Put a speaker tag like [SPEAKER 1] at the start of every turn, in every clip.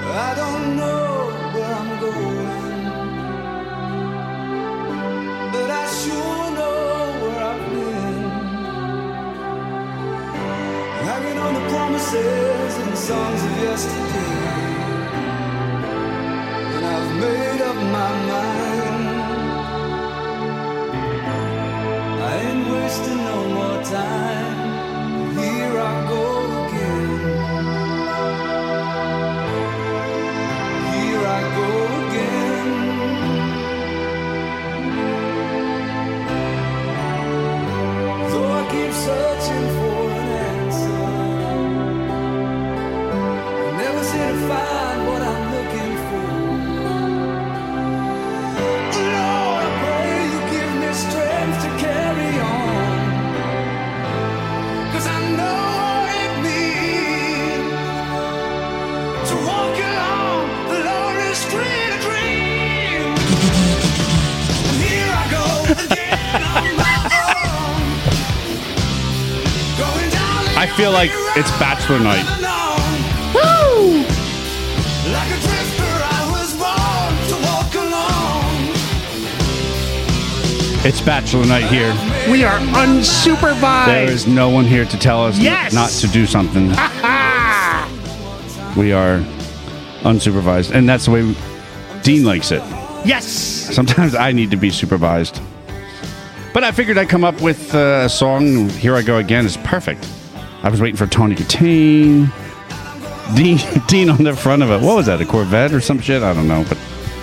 [SPEAKER 1] I don't know where I'm going, but I sure know where I've been. Hanging on the promises and songs of yesterday, and I've made up my mind. I ain't wasting no more time. Here I go again. Here I go again. Though I keep searching for an answer, I never seem to find what I'm looking for. Lord, I pray you give me strength to carry on, 'cause I know what it means to walk along the lonely street of dreams. And here I go again on my own, going down the
[SPEAKER 2] I feel like it's Bachelor night.
[SPEAKER 1] Woo! Like a drifter, I was born to walk along.
[SPEAKER 2] It's Bachelor night here.
[SPEAKER 3] We are unsupervised.
[SPEAKER 2] There is no one here to tell us
[SPEAKER 3] Yes!
[SPEAKER 2] not to do something. We are unsupervised, and that's the way Dean likes it.
[SPEAKER 3] Yes.
[SPEAKER 2] Sometimes I need to be supervised. But I figured I'd come up with a song. Here I go again. It's perfect. I was waiting for Tony Katane. Dean on the front of it. What was that? A Corvette or some shit? I don't know. But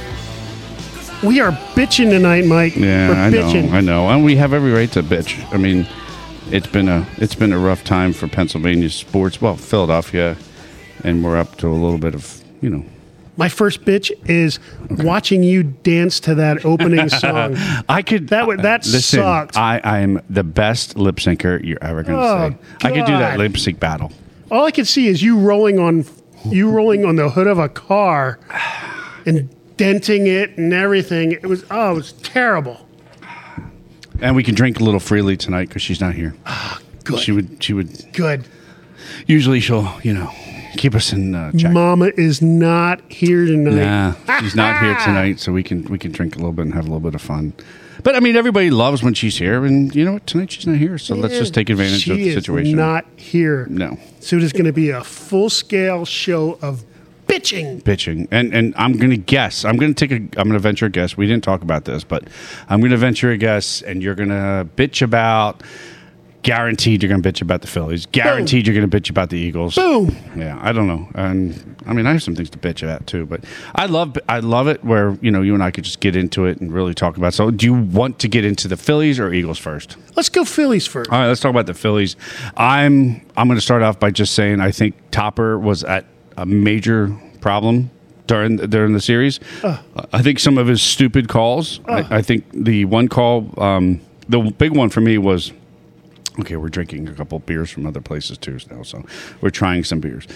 [SPEAKER 3] We are bitching tonight, Mike.
[SPEAKER 2] yeah,
[SPEAKER 3] We're
[SPEAKER 2] I
[SPEAKER 3] bitching.
[SPEAKER 2] know, and we have every right to bitch. I mean, it's been a rough time for Pennsylvania sports. Well, Philadelphia, and we're up to a little bit of
[SPEAKER 3] My first bitch is watching you dance to that opening song.
[SPEAKER 2] I could
[SPEAKER 3] That
[SPEAKER 2] listen,
[SPEAKER 3] sucked.
[SPEAKER 2] I am the best lip syncer you're ever going to
[SPEAKER 3] Oh,
[SPEAKER 2] say. I could do that
[SPEAKER 3] God.
[SPEAKER 2] lip sync battle.
[SPEAKER 3] All I could see is you rolling on the hood of a car and denting it and everything. It was terrible.
[SPEAKER 2] And we can drink a little freely tonight because she's not here.
[SPEAKER 3] Good.
[SPEAKER 2] She would.
[SPEAKER 3] Good.
[SPEAKER 2] Usually she'll, keep us in check.
[SPEAKER 3] Mama is not here tonight.
[SPEAKER 2] Nah, she's not here tonight, so we can drink a little bit and have a little bit of fun. But I mean, everybody loves when she's here, and you know what? Tonight she's not here, so let's just take advantage of the situation.
[SPEAKER 3] She is not here.
[SPEAKER 2] No.
[SPEAKER 3] So it is going to be a full-scale show of bitching.
[SPEAKER 2] And I'm going to guess. I'm going to venture a guess. We didn't talk about this, but I'm going to venture a guess, and you're going to bitch about. Guaranteed you're going to bitch about the Phillies. Guaranteed you're going to bitch about the Eagles.
[SPEAKER 3] Boom.
[SPEAKER 2] Yeah, I don't know. And I mean, I have some things to bitch about too, but I love it where, you and I could just get into it and really talk about it. So do you want to get into the Phillies or Eagles first?
[SPEAKER 3] Let's go Phillies first.
[SPEAKER 2] All right, let's talk about the Phillies. I'm going to start off by just saying I think Topper was at a major problem during the series. I think some of his stupid calls. I think the one call, the big one for me was, okay, we're drinking a couple beers from other places too now, so we're trying some beers.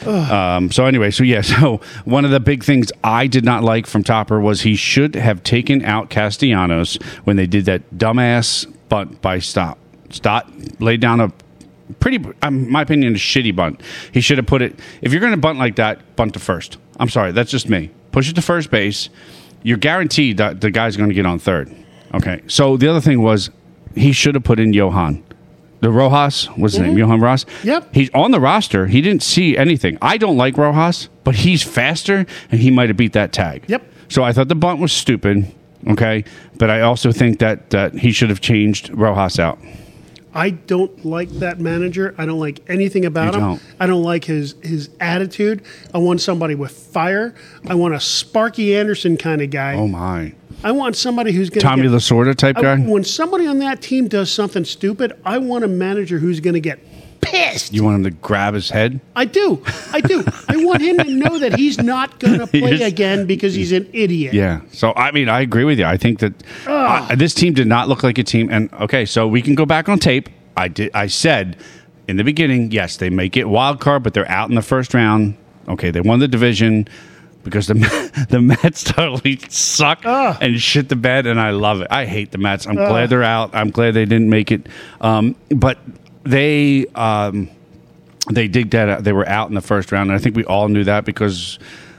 [SPEAKER 2] So one of the big things I did not like from Topper was he should have taken out Castellanos when they did that dumbass bunt by Stott. Stott laid down a pretty, in my opinion, a shitty bunt. He should have put it, if you're going to bunt like that, bunt to first. I'm sorry, that's just me. Push it to first base. You're guaranteed that the guy's going to get on third. Okay, so the other thing was he should have put in Johan. The Rojas, what's his name? Johan Rojas?
[SPEAKER 3] Yep.
[SPEAKER 2] He's on the roster. He didn't see anything. I don't like Rojas, but he's faster, and he might have beat that tag.
[SPEAKER 3] Yep.
[SPEAKER 2] So I thought the bunt was stupid, okay? But I also think that he should have changed Rojas out.
[SPEAKER 3] I don't like that manager. I don't like anything about
[SPEAKER 2] You
[SPEAKER 3] him.
[SPEAKER 2] don't.
[SPEAKER 3] I don't like his attitude. I want somebody with fire. I want a Sparky Anderson kind of guy.
[SPEAKER 2] Oh, my.
[SPEAKER 3] I want somebody who's going to
[SPEAKER 2] Tommy Lasorda type guy?
[SPEAKER 3] When somebody on that team does something stupid, I want a manager who's going to get pissed.
[SPEAKER 2] You want him to grab his head?
[SPEAKER 3] I do. I want him to know that he's not going to play
[SPEAKER 2] Yes.
[SPEAKER 3] again because he's an idiot.
[SPEAKER 2] Yeah. So, I mean, I agree with you. I think that this team did not look like a team. And, okay, so we can go back on tape. I said in the beginning, yes, they may get wild card, but they're out in the first round. Okay, they won the division because the Mets totally suck and shit the bed, and I love it. I hate the Mets. I'm glad they're out. I'm glad they didn't make it. But they did that. They were out in the first round, and I think we all knew that because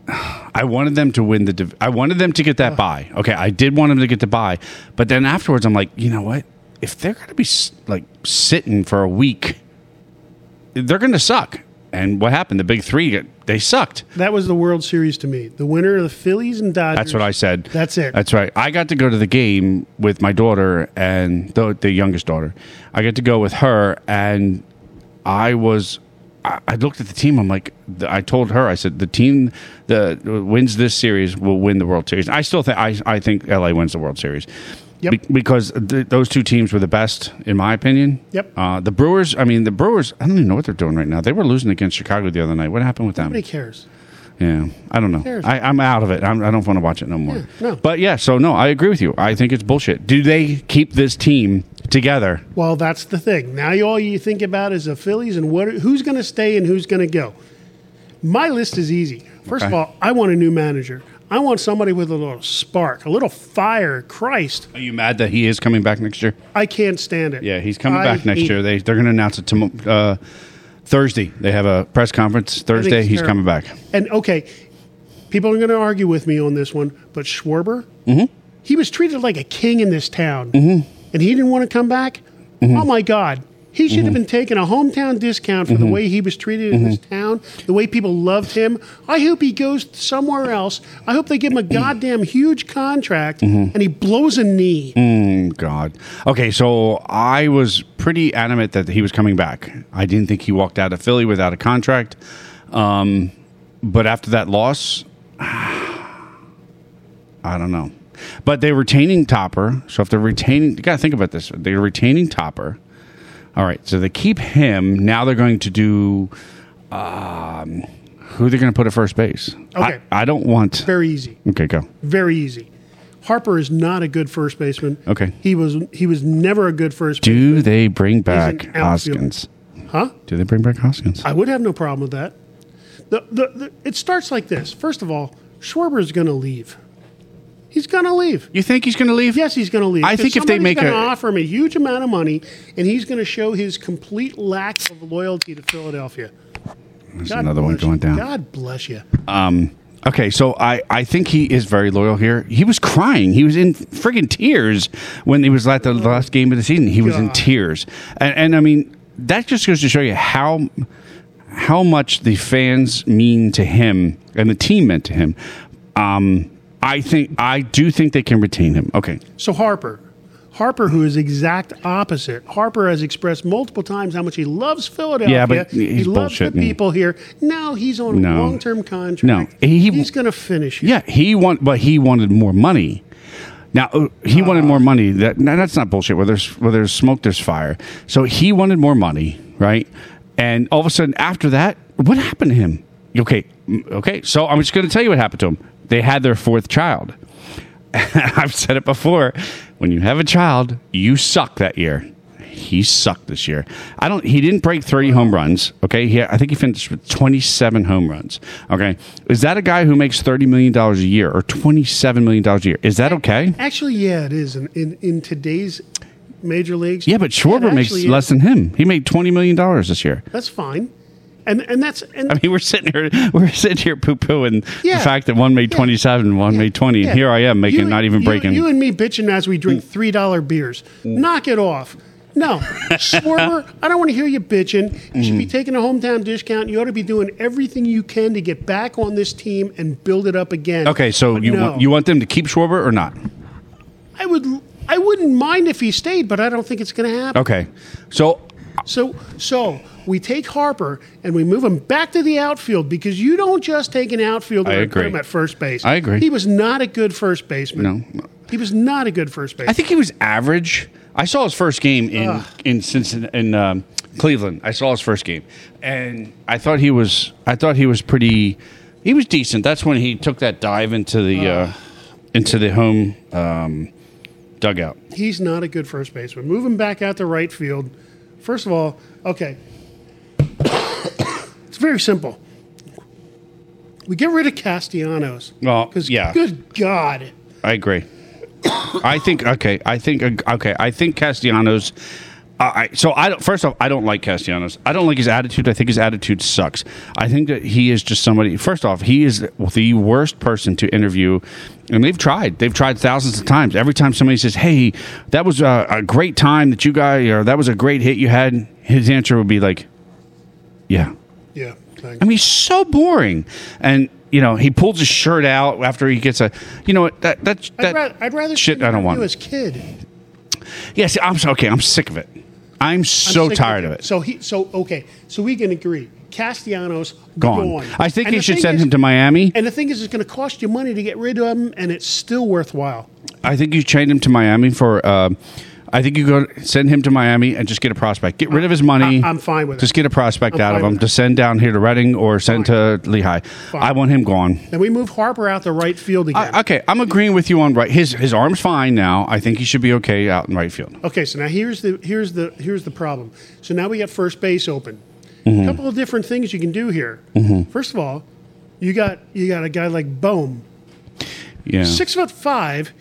[SPEAKER 2] I wanted them to win I wanted them to get that bye. Okay, I did want them to get the bye, but then afterwards, I'm like, you know what? If they're going to be like sitting for a week, they're going to suck. And what happened? The big three, they sucked.
[SPEAKER 3] That was the World Series to me. The winner of the Phillies and Dodgers.
[SPEAKER 2] That's what I said.
[SPEAKER 3] That's it.
[SPEAKER 2] That's right. I got to go to the game with my daughter and the youngest daughter. I got to go with her, and I looked at the team. I'm like, I told her, I said, the team that wins this series will win the World Series. I still think I think LA wins the World Series.
[SPEAKER 3] Yep.
[SPEAKER 2] Because those two teams were the best, in my opinion.
[SPEAKER 3] Yep.
[SPEAKER 2] The Brewers, I don't even know what they're doing right now. They were losing against Chicago the other night. What happened with them?
[SPEAKER 3] Nobody cares.
[SPEAKER 2] Yeah, I don't know. I'm out of it. I don't want to watch it no more.
[SPEAKER 3] Yeah, no.
[SPEAKER 2] But yeah, so no, I agree with you. I think it's bullshit. Do they keep this team together?
[SPEAKER 3] Well, that's the thing. Now all you think about is the Phillies and who's going to stay and who's going to go. My list is easy. First of all, I want a new manager. I want somebody with a little spark, a little fire. Christ.
[SPEAKER 2] Are you mad that he is coming back next year?
[SPEAKER 3] I can't stand it.
[SPEAKER 2] Yeah, he's coming back next year. They're going to announce it Thursday. They have a press conference Thursday. He's coming back.
[SPEAKER 3] And okay, people are going to argue with me on this one, but Schwarber, he was treated like a king in this town, and he didn't want to come back. Oh my God. He should have been taking a hometown discount for the way he was treated in this town, the way people loved him. I hope he goes somewhere else. I hope they give him a goddamn huge contract and he blows a knee.
[SPEAKER 2] God. Okay, so I was pretty adamant that he was coming back. I didn't think he walked out of Philly without a contract. But after that loss, I don't know. But they're retaining Topper. So if they're retaining, you got to think about this. They're retaining Topper. All right, so they keep him. Now they're going to do who they're going to put at first base.
[SPEAKER 3] Okay.
[SPEAKER 2] I don't want.
[SPEAKER 3] Very easy.
[SPEAKER 2] Okay, go.
[SPEAKER 3] Very easy. Harper is not a good first baseman.
[SPEAKER 2] Okay.
[SPEAKER 3] He was never a good first baseman.
[SPEAKER 2] Do they bring back
[SPEAKER 3] an outfielder.
[SPEAKER 2] Hoskins?
[SPEAKER 3] Huh?
[SPEAKER 2] Do they bring back Hoskins?
[SPEAKER 3] I would have no problem with that. It starts like this. First of all, Schwarber is going to leave. He's going to leave.
[SPEAKER 2] You think he's going to leave?
[SPEAKER 3] Yes, he's going to leave.
[SPEAKER 2] I think if they make
[SPEAKER 3] going to offer him a huge amount of money, and he's going to show his complete lack of loyalty to Philadelphia.
[SPEAKER 2] There's another one going down.
[SPEAKER 3] God bless you.
[SPEAKER 2] Okay, so I think he is very loyal here. He was crying. He was in friggin' tears when he was at the last game of the season. He was in tears. And I mean, that just goes to show you how much the fans mean to him and the team meant to him. I do think they can retain him. Okay.
[SPEAKER 3] So Harper, who is exact opposite. Harper has expressed multiple times how much he loves Philadelphia.
[SPEAKER 2] Yeah, but
[SPEAKER 3] he loves the people here. Now he's on a long-term contract.
[SPEAKER 2] No,
[SPEAKER 3] he's going to finish.
[SPEAKER 2] Yeah, he wanted more money. Now he wanted more money. That's not bullshit. Where there's smoke, there's fire. So he wanted more money, right? And all of a sudden, after that, what happened to him? Okay. So I'm just going to tell you what happened to him. They had their fourth child. I've said it before. When you have a child, you suck that year. He sucked this year. He didn't break 30 home runs. Okay. I think he finished with 27 home runs. Okay. Is that a guy who makes $30 million a year or $27 million a year? Is that okay?
[SPEAKER 3] Actually, yeah, it is. In today's major leagues.
[SPEAKER 2] Yeah, but Schwarber makes less than him. He made $20 million this year.
[SPEAKER 3] That's fine. And I
[SPEAKER 2] mean, we're sitting here poo-pooing the fact that one made 27 and one made 20. And here I am making not even breaking.
[SPEAKER 3] You and me bitching as we drink $3 beers. Knock it off. No, Schwarber, I don't want to hear you bitching. You should be taking a hometown discount. You ought to be doing everything you can to get back on this team and build it up again.
[SPEAKER 2] Okay, so you want them to keep Schwarber or not?
[SPEAKER 3] I wouldn't mind if he stayed, but I don't think it's going to happen.
[SPEAKER 2] Okay, so we take Harper and we move him back to the outfield because you don't just take an outfielder and put him at first base. I agree.
[SPEAKER 3] He was not a good first baseman.
[SPEAKER 2] No.
[SPEAKER 3] He was not a good first baseman.
[SPEAKER 2] I think he was average. I saw his first game in Cleveland. I saw his first game, and I thought he was pretty. He was decent. That's when he took that dive into the home dugout.
[SPEAKER 3] He's not a good first baseman. Move him back out to right field. First of all, okay, it's very simple. We get rid of Castellanos.
[SPEAKER 2] Well,
[SPEAKER 3] because
[SPEAKER 2] yeah.
[SPEAKER 3] Good God.
[SPEAKER 2] I agree. I think Castellanos So I don't, first off, I don't like Castellanos. I don't like his attitude. I think his attitude sucks. I think that he is just somebody. First off, he is the worst person to interview. And they've tried. They've tried thousands of times. Every time somebody says, "Hey, that was a great time that you guys," or "That was a great hit you had," his answer would be like, "Yeah."
[SPEAKER 3] Yeah. Thanks.
[SPEAKER 2] I mean, he's so boring. And he pulls his shirt out after he gets a. You know what?
[SPEAKER 3] I'd rather
[SPEAKER 2] shit.
[SPEAKER 3] see
[SPEAKER 2] I don't
[SPEAKER 3] you
[SPEAKER 2] want.
[SPEAKER 3] as kid.
[SPEAKER 2] Yes, I'm sick of it. I'm so
[SPEAKER 3] sick
[SPEAKER 2] tired of it.
[SPEAKER 3] So we can agree. Castellanos
[SPEAKER 2] Gone. I think
[SPEAKER 3] And
[SPEAKER 2] he
[SPEAKER 3] the
[SPEAKER 2] should
[SPEAKER 3] thing
[SPEAKER 2] send
[SPEAKER 3] is-
[SPEAKER 2] him to Miami.
[SPEAKER 3] And the thing is, it's going to cost you money to get rid of him, and it's still worthwhile.
[SPEAKER 2] I think you trade him to Miami for. I think you go send him to Miami and just get a prospect. Get rid of his money.
[SPEAKER 3] I'm fine with it.
[SPEAKER 2] Just get a prospect
[SPEAKER 3] I'm
[SPEAKER 2] out of
[SPEAKER 3] fine
[SPEAKER 2] him
[SPEAKER 3] with
[SPEAKER 2] to
[SPEAKER 3] it.
[SPEAKER 2] send down here to Reading or send to Lehigh.
[SPEAKER 3] Fine.
[SPEAKER 2] I want him gone.
[SPEAKER 3] And we move Harper out to right field again.
[SPEAKER 2] Okay, I'm agreeing with you on right. His arm's fine now. I think he should be okay out in right field.
[SPEAKER 3] Okay, so now here's the problem. So now we got first base open.
[SPEAKER 2] Mm-hmm.
[SPEAKER 3] A couple of different things you can do here. First of all, you got a guy like Bohm,
[SPEAKER 2] Yeah.
[SPEAKER 3] 6'5".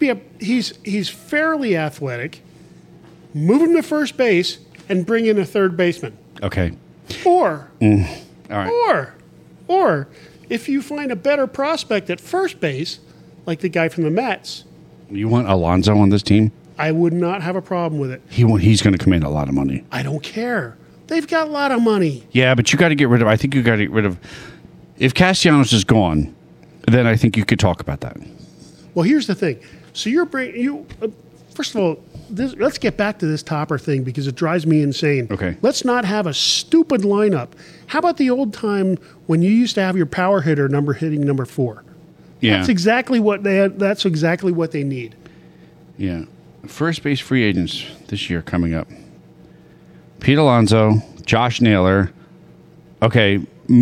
[SPEAKER 3] He's fairly athletic. Move him to first base and bring in a third baseman.
[SPEAKER 2] Okay.
[SPEAKER 3] Or
[SPEAKER 2] All right.
[SPEAKER 3] or if you find a better prospect at first base, like the guy from the Mets,
[SPEAKER 2] You want Alonso on this team?
[SPEAKER 3] I would not have a problem with it.
[SPEAKER 2] He's going to command a lot of money.
[SPEAKER 3] I don't care. They've got a lot of money.
[SPEAKER 2] Yeah, but you got to get rid of. I think you got to get rid of. If Castellanos is gone, then I think you could talk about that.
[SPEAKER 3] Well, here's the thing. So first of all, let's get back to this Topper thing because it drives me insane.
[SPEAKER 2] Okay.
[SPEAKER 3] Let's not have a stupid lineup. How about the old time when you used to have your power hitter hitting number 4?
[SPEAKER 2] Yeah.
[SPEAKER 3] That's exactly what that's exactly what they need.
[SPEAKER 2] Yeah. First base free agents this year coming up. Pete Alonso, Josh Naylor. Okay,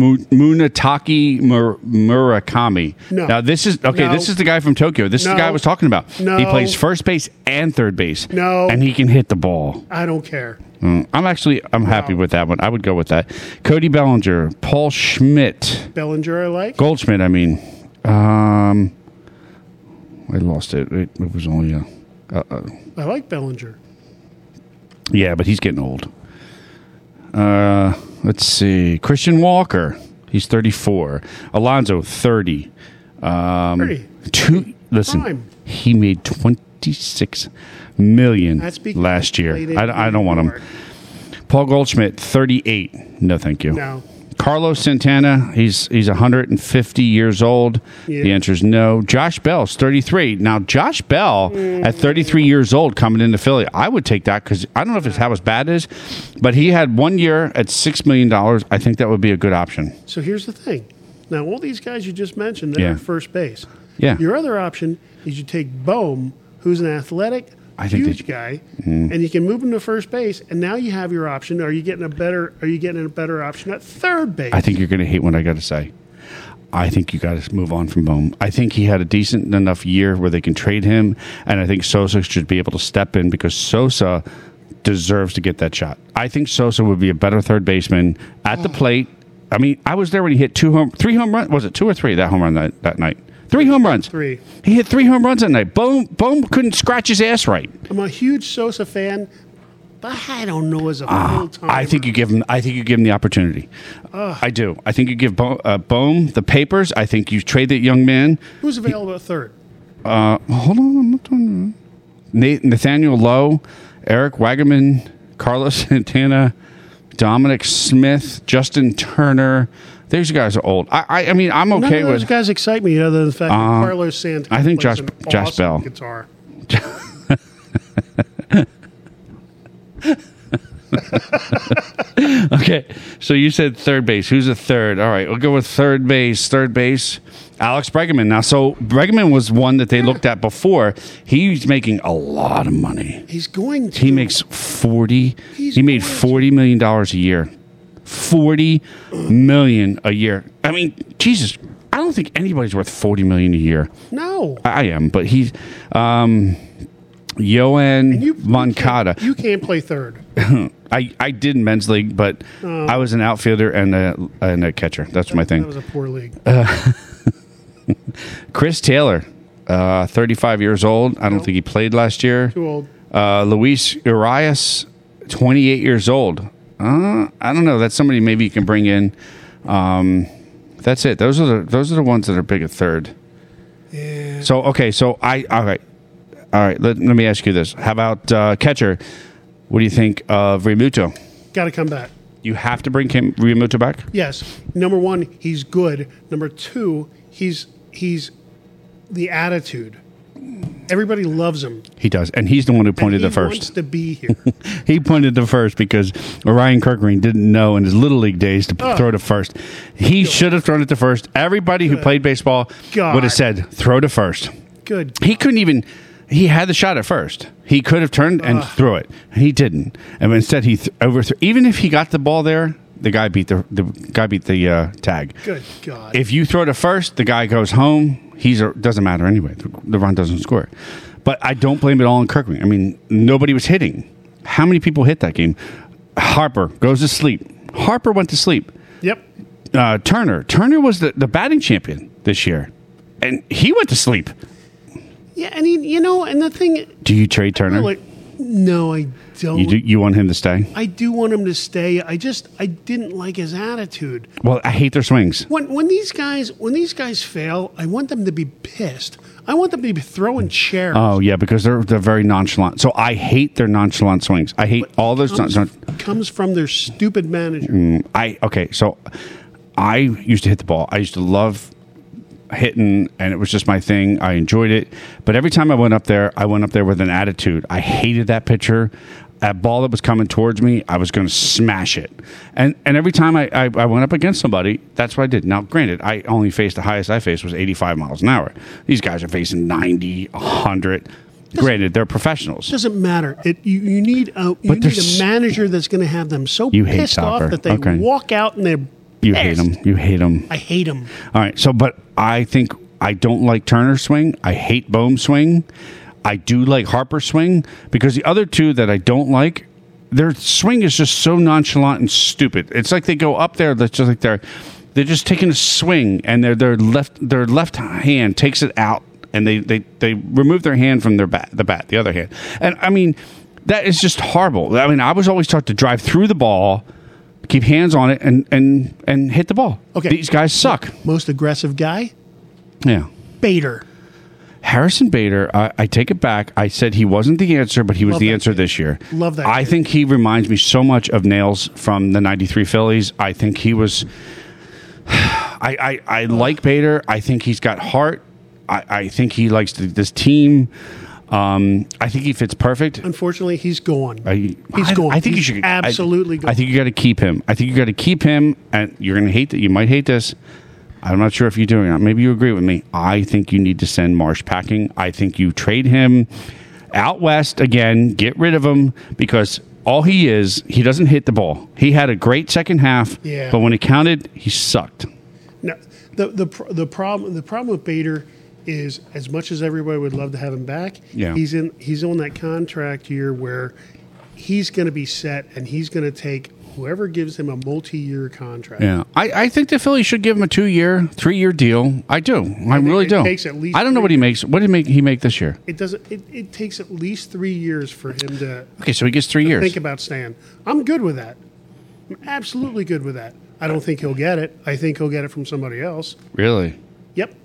[SPEAKER 2] Munetaki Murakami.
[SPEAKER 3] No.
[SPEAKER 2] Now this is
[SPEAKER 3] No.
[SPEAKER 2] This is the guy from Tokyo. This is the
[SPEAKER 3] No.
[SPEAKER 2] guy I was talking about.
[SPEAKER 3] No.
[SPEAKER 2] He plays first base and third base.
[SPEAKER 3] No.
[SPEAKER 2] And he can hit the ball.
[SPEAKER 3] I don't care.
[SPEAKER 2] I'm happy with that one. I would go with that. Cody Bellinger, Paul Schmidt,
[SPEAKER 3] Bellinger, I like.
[SPEAKER 2] Goldschmidt. I mean, I lost it. It was only
[SPEAKER 3] I like Bellinger.
[SPEAKER 2] yeah, but he's getting old. Let's see. Christian Walker. He's 34. Alonso, 30.
[SPEAKER 3] 30.
[SPEAKER 2] Listen,
[SPEAKER 3] Prime.
[SPEAKER 2] he made $26 million
[SPEAKER 3] That's because
[SPEAKER 2] last year.
[SPEAKER 3] they
[SPEAKER 2] I don't want him.
[SPEAKER 3] hard.
[SPEAKER 2] Paul Goldschmidt, 38. No, thank you.
[SPEAKER 3] No.
[SPEAKER 2] Carlos Santana, he's 150 years old.
[SPEAKER 3] Yeah.
[SPEAKER 2] The answer is no. Josh Bell's 33. Now, Josh Bell, at 33 years old, coming into Philly, I would take that because I don't know if it's how his bat is, but he had 1 year at $6 million. I think that would be a good option.
[SPEAKER 3] So here's the thing. Now, all these guys you just mentioned, they're
[SPEAKER 2] Yeah.
[SPEAKER 3] at first base.
[SPEAKER 2] Yeah.
[SPEAKER 3] Your other option is you take Bohm, who's an athletic,
[SPEAKER 2] I think
[SPEAKER 3] huge guy, and you can move him to first base, and now you have your option. Are you getting a better option at third base?
[SPEAKER 2] I think you're going to hate what I got to say. I think you got to move on from Bohm. I think he had a decent enough year where they can trade him, and I think Sosa should be able to step in because Sosa deserves to get that shot. I think Sosa would be a better third baseman at the plate. I mean, I was there when he hit 3 home runs. Was it 2 or 3 that home run that night? 3 home runs.
[SPEAKER 3] 3.
[SPEAKER 2] He hit 3 home runs that night. Bohm couldn't scratch his ass right.
[SPEAKER 3] I'm a huge Sosa fan, but I don't know as a full time.
[SPEAKER 2] I think you give him the opportunity. I do. I think you give Bohm the papers. I think you trade that young man.
[SPEAKER 3] Who's available at third?
[SPEAKER 2] Hold on, I'm not doing Nathaniel Lowe, Eric Wagaman, Carlos Santana, Dominic Smith, Justin Turner. These guys are old. I mean, I'm
[SPEAKER 3] None
[SPEAKER 2] okay
[SPEAKER 3] of those
[SPEAKER 2] with.
[SPEAKER 3] guys excite me other than the fact that Carlos Santana
[SPEAKER 2] I think
[SPEAKER 3] plays
[SPEAKER 2] Josh
[SPEAKER 3] an
[SPEAKER 2] Josh
[SPEAKER 3] awesome
[SPEAKER 2] Bell.
[SPEAKER 3] guitar.
[SPEAKER 2] Okay, so you said third base. Who's the third? All right, we'll go with third base. Third base, Alex Bregman. Now, so Bregman was one that they looked at before. He's making a lot of money.
[SPEAKER 3] He's going to.
[SPEAKER 2] He makes 40.
[SPEAKER 3] He's
[SPEAKER 2] He made
[SPEAKER 3] going
[SPEAKER 2] $40 million a year. $40 million a year. I mean, Jesus, I don't think anybody's worth $40 million a year.
[SPEAKER 3] No.
[SPEAKER 2] I am, but he's Yohan Moncada.
[SPEAKER 3] You can't play third.
[SPEAKER 2] I did in men's league, but I was an outfielder and a catcher. That's my
[SPEAKER 3] That
[SPEAKER 2] thing.
[SPEAKER 3] was a poor league.
[SPEAKER 2] Chris Taylor, 35 years old. I don't think he played last year.
[SPEAKER 3] Too old.
[SPEAKER 2] Luis Urias 28 years old. I don't know. That's somebody maybe you can bring in. That's it. Those are the ones that are big at third.
[SPEAKER 3] Yeah.
[SPEAKER 2] So okay. So all right. Let me ask you this. How about catcher? What do you think of Realmuto?
[SPEAKER 3] Got to come back.
[SPEAKER 2] You have to bring Realmuto back.
[SPEAKER 3] Yes. Number one, he's good. Number two, he's the attitude. Everybody loves him.
[SPEAKER 2] He does, and he's the one who pointed
[SPEAKER 3] and
[SPEAKER 2] the
[SPEAKER 3] he wants
[SPEAKER 2] first.
[SPEAKER 3] to be here.
[SPEAKER 2] He pointed the first because Orion Kirkgreen didn't know in his little league days to throw to first. He should have thrown it to first. Everybody who played baseball would have said, throw to first.
[SPEAKER 3] Good.
[SPEAKER 2] He couldn't even. He had the shot at first. He could have turned and threw it. He didn't, and instead he overthrew. Even if he got the ball there, the guy beat the tag.
[SPEAKER 3] Good God.
[SPEAKER 2] If you throw to first, the guy goes home. Doesn't matter anyway. The run doesn't score. But I don't blame it all on Kirkman. I mean, nobody was hitting. How many people hit that game? Harper goes to sleep. Harper went to sleep.
[SPEAKER 3] Yep.
[SPEAKER 2] Turner was the batting champion this year, and he went to sleep.
[SPEAKER 3] Yeah, and and the thing.
[SPEAKER 2] Do you trade Turner?
[SPEAKER 3] No, I don't.
[SPEAKER 2] You want him to stay?
[SPEAKER 3] I do want him to stay. I didn't like his attitude.
[SPEAKER 2] Well, I hate their swings.
[SPEAKER 3] When these guys fail, I want them to be pissed. I want them to be throwing chairs.
[SPEAKER 2] Oh yeah, because they're very nonchalant. So I hate their nonchalant swings. I hate all those.
[SPEAKER 3] Comes from their stupid manager.
[SPEAKER 2] So I used to hit the ball. I used to love hitting, and it was just my thing. I enjoyed it, but every time I went up there with an attitude. I hated that pitcher. That ball that was coming towards me, I was going to smash it. And every time I went up against somebody, that's what I did. Now, granted, I only faced the highest I faced was 85 miles an hour. These guys are facing 90, 100. Granted, they're professionals.
[SPEAKER 3] Doesn't matter. You need a manager that's going to have them so pissed off that they walk out and they're
[SPEAKER 2] You hate him. You hate him.
[SPEAKER 3] I hate him.
[SPEAKER 2] All right. So, but I think I don't like Turner's swing. I hate Bohm's swing. I do like Harper's swing because the other two that I don't like, their swing is just so nonchalant and stupid. It's like they go up there. That's just like they're just taking a swing and their left hand takes it out and they remove their hand from the bat, the other hand. And I mean, that is just horrible. I mean, I was always taught to drive through the ball, keep hands on it, and hit the ball.
[SPEAKER 3] Okay.
[SPEAKER 2] These guys suck.
[SPEAKER 3] Most aggressive guy?
[SPEAKER 2] Yeah.
[SPEAKER 3] Bader.
[SPEAKER 2] Harrison Bader, I take it back. I said he wasn't the answer, but he was the answer this year.
[SPEAKER 3] Love that
[SPEAKER 2] I
[SPEAKER 3] kid.
[SPEAKER 2] think he reminds me so much of Nails from the 93 Phillies. I think he was... I like Bader. I think he's got heart. I think he likes this team. I think he fits perfect.
[SPEAKER 3] Unfortunately, he's gone.
[SPEAKER 2] He's
[SPEAKER 3] gone.
[SPEAKER 2] I think
[SPEAKER 3] he's
[SPEAKER 2] you should
[SPEAKER 3] absolutely gone.
[SPEAKER 2] I think you got to keep him. And you're going to hate that. You might hate this. I'm not sure if you do or not. Maybe you agree with me. I think you need to send Marsh packing. I think you trade him out west again. Get rid of him because all he doesn't hit the ball. He had a great second half, but when it counted, he sucked.
[SPEAKER 3] No, the problem with Bader is as much as everybody would love to have him back, he's on that contract year where he's going to be set and he's going to take whoever gives him a multi-year contract.
[SPEAKER 2] Yeah, I think the Phillies should give him a 2-year, 3-year deal. I do. I really do.
[SPEAKER 3] Takes at least
[SPEAKER 2] I don't know what he makes. What did he make this year?
[SPEAKER 3] It doesn't. It takes at least 3 years for him to.
[SPEAKER 2] Okay, so he gets 3 years.
[SPEAKER 3] Think about staying. I'm good with that. I'm absolutely good with that. I don't think he'll get it. I think he'll get it from somebody else.
[SPEAKER 2] Really?
[SPEAKER 3] Yep.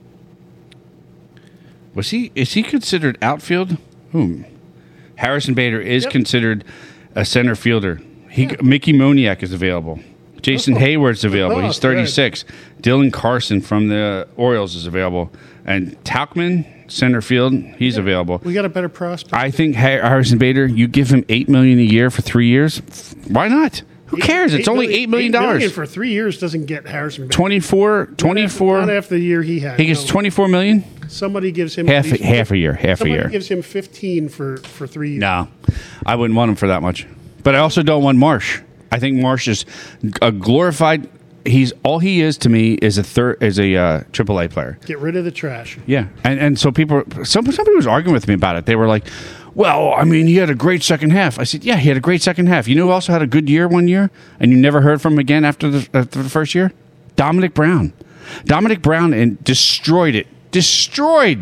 [SPEAKER 2] Is he considered outfield? Harrison Bader is considered a center fielder. Mickey Moniak is available. Jason Hayward's available. He's 36. Good. Dylan Carson from the Orioles is available. And Tauchman, center field, he's available.
[SPEAKER 3] We got a better prospect.
[SPEAKER 2] I think Harrison Bader, you give him $8 million a year for 3 years. Why not? Who cares? It's only $8 million.
[SPEAKER 3] $8 million for 3 years doesn't get Harrison Bader.
[SPEAKER 2] 24.
[SPEAKER 3] Not after the year he had.
[SPEAKER 2] He gets $24 million?
[SPEAKER 3] Somebody gives him
[SPEAKER 2] half a year.
[SPEAKER 3] Somebody gives him 15 for 3 years.
[SPEAKER 2] No, I wouldn't want him for that much. But I also don't want Marsh. I think Marsh is a glorified. All he is to me is a AAA player.
[SPEAKER 3] Get rid of the trash.
[SPEAKER 2] Yeah, and so somebody was arguing with me about it. They were like, "Well, I mean, he had a great second half." I said, "Yeah, he had a great second half." You know who also had a good year one year, and you never heard from him again after the first year? Dominic Brown. Dominic Brown and destroyed the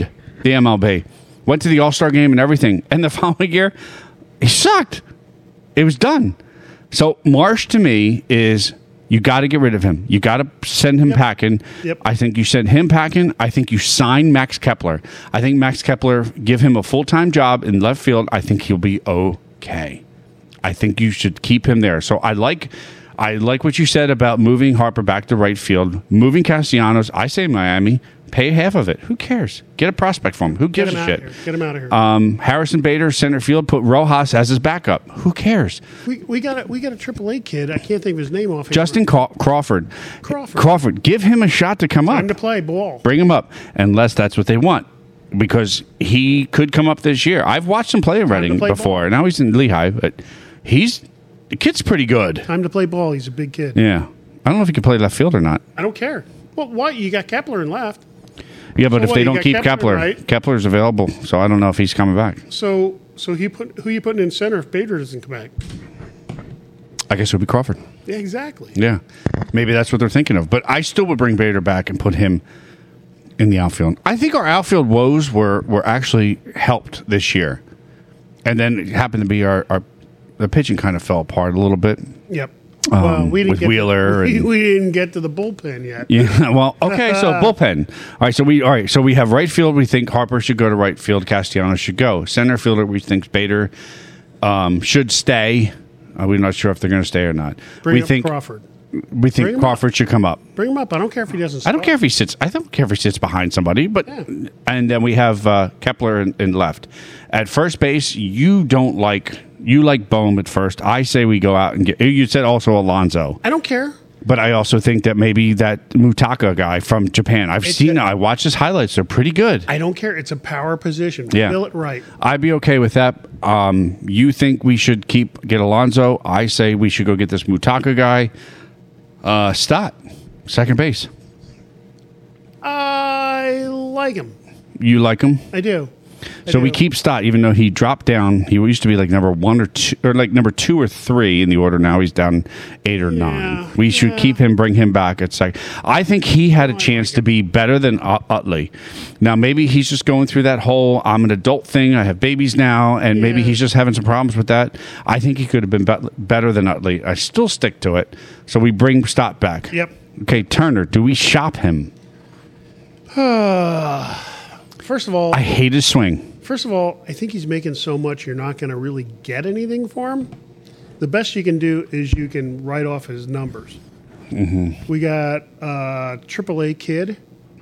[SPEAKER 2] MLB. Went to the All-Star game and everything, and the following year, he sucked. It was done. So Marsh to me is you got to get rid of him. You got to send him packing.
[SPEAKER 3] Yep.
[SPEAKER 2] I think you send him packing. I think you sign Max Kepler. I think Max Kepler, give him a full-time job in left field. I think he'll be okay. I think you should keep him there. So I like what you said about moving Harper back to right field, moving Castellanos. I say Miami, pay half of it. Who cares? Get a prospect for him. Who gives a shit?
[SPEAKER 3] Get him out of here.
[SPEAKER 2] Harrison Bader, center field, put Rojas as his backup. Who cares?
[SPEAKER 3] We got a AAA kid. I can't think of his name off.
[SPEAKER 2] Justin Crawford. Crawford. Give him a shot to come up.
[SPEAKER 3] Time to play ball.
[SPEAKER 2] Bring him up, unless that's what they want. Because he could come up this year. I've watched him play in Reading before.
[SPEAKER 3] Ball.
[SPEAKER 2] Now he's in Lehigh, but the kid's pretty good.
[SPEAKER 3] Time to play ball. He's a big kid.
[SPEAKER 2] Yeah. I don't know if he can play left field or not.
[SPEAKER 3] I don't care. Well, why? You got Kepler in left.
[SPEAKER 2] Yeah, but if they don't keep
[SPEAKER 3] Kepler,
[SPEAKER 2] Kepler,
[SPEAKER 3] right?
[SPEAKER 2] Kepler's available, so I don't know if he's coming back.
[SPEAKER 3] So who you putting in center if Bader doesn't come back?
[SPEAKER 2] I guess it would be Crawford.
[SPEAKER 3] Yeah, exactly.
[SPEAKER 2] Yeah. Maybe that's what they're thinking of. But I still would bring Bader back and put him in the outfield. I think our outfield woes were actually helped this year. And then it happened to be the pitching kind of fell apart a little bit.
[SPEAKER 3] Yep. Well, we didn't
[SPEAKER 2] with
[SPEAKER 3] get
[SPEAKER 2] Wheeler
[SPEAKER 3] we didn't get to the bullpen yet.
[SPEAKER 2] Yeah, well, okay, so bullpen. All right, so we have right field. We think Harper should go to right field. Castellanos should go. Center fielder, we think Bader should stay. We're not sure if they're going to stay or not.
[SPEAKER 3] Bring up Crawford.
[SPEAKER 2] We think Crawford should come up.
[SPEAKER 3] Bring him up. I don't care if he doesn't.
[SPEAKER 2] I don't care if he sits. I don't care if he sits behind somebody. But and then we have Kepler in left. At first base, you like Bohm at first. I say we go out and get. You said also Alonso.
[SPEAKER 3] I don't care.
[SPEAKER 2] But I also think that maybe that Mutaka guy from Japan. I watched his highlights. They're pretty good.
[SPEAKER 3] I don't care. It's a power position.
[SPEAKER 2] Yeah.
[SPEAKER 3] Fill it right.
[SPEAKER 2] I'd be okay with that. You think we should get Alonso? I say we should go get this Mutaka guy. Stott, second base.
[SPEAKER 3] I like him.
[SPEAKER 2] You like him?
[SPEAKER 3] I do.
[SPEAKER 2] So we keep Stott, even though he dropped down. He used to be like number 1 or 2, or like number 2 or 3 in the order. Now he's down 8 or 9. We should keep him, bring him back at second. I think he had a chance to be better than Utley. Now maybe he's just going through that whole I'm an adult thing. I have babies now, and maybe he's just having some problems with that. I think he could have been better than Utley. I still stick to it. So we bring Stott back.
[SPEAKER 3] Yep.
[SPEAKER 2] Okay, Turner. Do we shop him?
[SPEAKER 3] First of all,
[SPEAKER 2] I hate his swing.
[SPEAKER 3] First of all, I think he's making so much you're not going to really get anything for him. The best you can do is you can write off his numbers. Mm-hmm. We got AAA kid,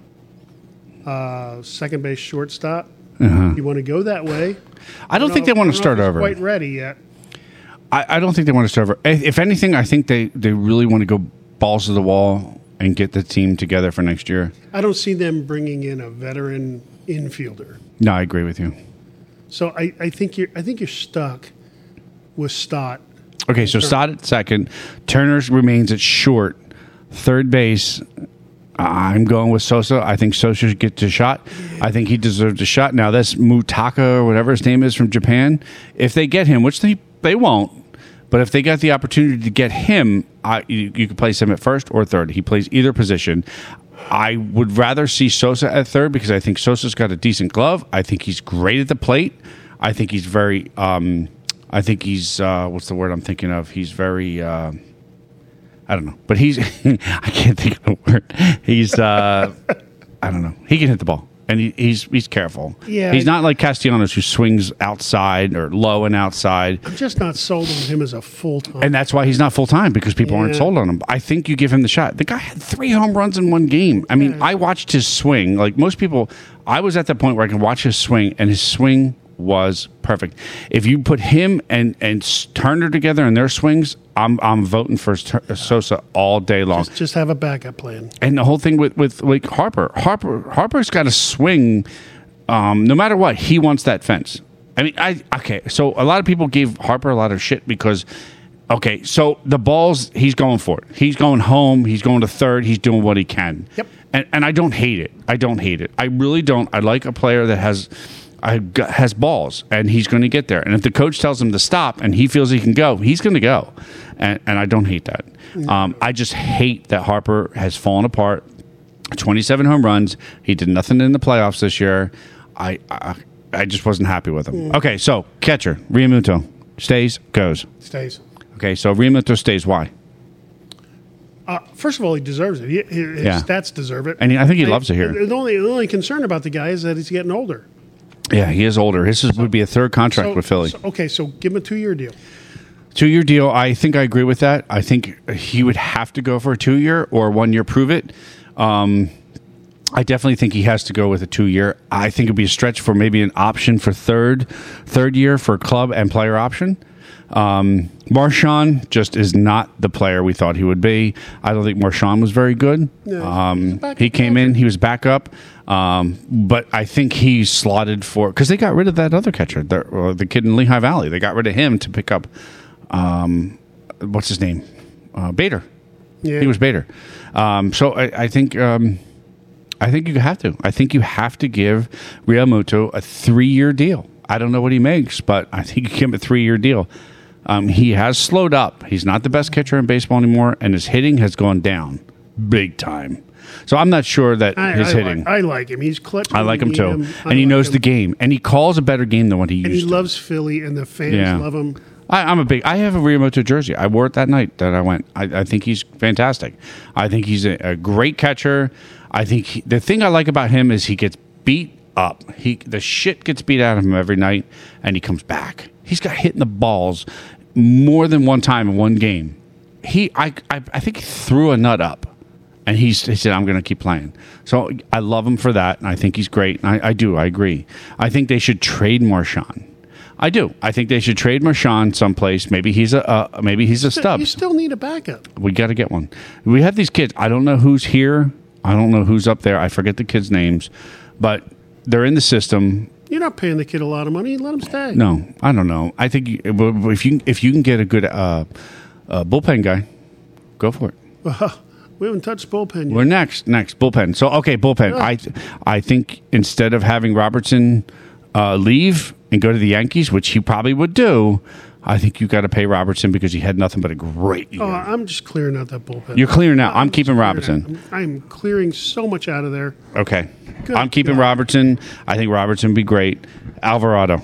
[SPEAKER 3] second base shortstop. You want to go that way?
[SPEAKER 2] I don't think they want to start over.
[SPEAKER 3] Quite ready yet?
[SPEAKER 2] I don't think they want to start over. If anything, I think they really want to go balls to the wall and get the team together for next year.
[SPEAKER 3] I don't see them bringing in a veteran infielder.
[SPEAKER 2] No, I agree with you.
[SPEAKER 3] So I think you're stuck with Stott.
[SPEAKER 2] Okay, so Stott at second. Turner remains at short. Third base, I'm going with Sosa. I think Sosa should get a shot. I think he deserves a shot. Now, this Mutaka or whatever his name is from Japan, if they get him, which they won't, but if they got the opportunity to get him, you could place him at first or third. He plays either position. I would rather see Sosa at third because I think Sosa's got a decent glove. I think he's great at the plate. I think he's very. I think he's what's the word I'm thinking of? He's very. I don't know, but he's. I can't think of the word. He's. I don't know. He can hit the ball, and he's careful.
[SPEAKER 3] Yeah,
[SPEAKER 2] he's not like Castellanos who swings outside or low and outside.
[SPEAKER 3] I'm just not sold on him as a full time.
[SPEAKER 2] And that's why he's not full time because people aren't sold on him. I think you give him the shot. The guy had 3 home runs in one game. I mean, I watched his swing. Like most people, I was at the point where I could watch his swing, and his swing was perfect. If you put him and Turner together in their swings, I'm voting for Sosa all day long.
[SPEAKER 3] Just have a backup plan.
[SPEAKER 2] And the whole thing with like Harper's got to swing. No matter what, he wants that fence. I mean, so a lot of people gave Harper a lot of shit because, okay, so the balls, he's going for it. He's going home. He's going to third. He's doing what he can.
[SPEAKER 3] Yep.
[SPEAKER 2] And I don't hate it. I really don't. I like a player that has balls, and he's going to get there. And if the coach tells him to stop and he feels he can go, he's going to go. And I don't hate that. I just hate that Harper has fallen apart. 27 home runs. He did nothing in the playoffs this year. I just wasn't happy with him. Okay, so catcher, Realmuto. Stays, goes.
[SPEAKER 3] Stays.
[SPEAKER 2] Okay, so Realmuto stays. Why?
[SPEAKER 3] First of all, he deserves it. His
[SPEAKER 2] Yeah.
[SPEAKER 3] stats deserve it.
[SPEAKER 2] And I think he loves it here.
[SPEAKER 3] The only concern about the guy is that he's getting older.
[SPEAKER 2] Yeah, he is older. Would be a third contract with Philly.
[SPEAKER 3] So give him a 2-year deal.
[SPEAKER 2] 2-year deal. I think I agree with that. I think he would have to go for a 2-year or 1-year prove it. I definitely think he has to go with a 2-year. I think it'd be a stretch for maybe an option for third year for club and player option. Marchand just is not the player we thought he would be. I don't think Marchand was very good.
[SPEAKER 3] No, he's a backup
[SPEAKER 2] he came in,
[SPEAKER 3] catcher.
[SPEAKER 2] he was backup, but I think he's slotted for because they got rid of that other catcher, the kid in Lehigh Valley. They got rid of him to pick up what's his name, Bader.
[SPEAKER 3] Yeah.
[SPEAKER 2] He was Bader. So I think. I think you have to. I think you have to give Realmuto a 3-year deal. I don't know what he makes, but I think you give him a 3-year deal. He has slowed up. He's not the best catcher in baseball anymore, and his hitting has gone down big time. So I'm not sure that his hitting.
[SPEAKER 3] I like him. He's clutch.
[SPEAKER 2] I like him too, and he knows the game, and he calls a better game than what he used
[SPEAKER 3] And he
[SPEAKER 2] to.
[SPEAKER 3] loves Philly, and the fans love him.
[SPEAKER 2] I have a Realmuto jersey. I wore it that night that I went. I think he's fantastic. I think he's a great catcher. I think the thing I like about him is he gets beat up. The shit gets beat out of him every night, and he comes back. He's got hit in the balls more than one time in one game. I think he threw a nut up, and he said, "I'm going to keep playing." So I love him for that, and I think he's great. And I agree. I think they should trade Marchand. I do. I think they should trade Marchand someplace. Maybe he's a Stubbs.
[SPEAKER 3] You still need a backup.
[SPEAKER 2] We got to get one. We have these kids. I don't know who's here. I don't know who's up there. I forget the kids' names, but they're in the system.
[SPEAKER 3] You're not paying the kid a lot of money. Let him stay.
[SPEAKER 2] No, I don't know. I think if you can get a good bullpen guy, go for it.
[SPEAKER 3] We haven't touched bullpen yet.
[SPEAKER 2] We're next bullpen. So okay, bullpen. I think instead of having Robertson leave and go to the Yankees, which he probably would do, I think you got to pay Robertson because he had nothing but a great year.
[SPEAKER 3] I'm just clearing out that bullpen.
[SPEAKER 2] You're clearing out. I'm
[SPEAKER 3] just
[SPEAKER 2] keeping
[SPEAKER 3] clearing
[SPEAKER 2] Robertson.
[SPEAKER 3] out. I'm clearing so much out of there.
[SPEAKER 2] Okay.
[SPEAKER 3] Good
[SPEAKER 2] I'm keeping
[SPEAKER 3] God.
[SPEAKER 2] Robertson. I think Robertson would be great. Alvarado.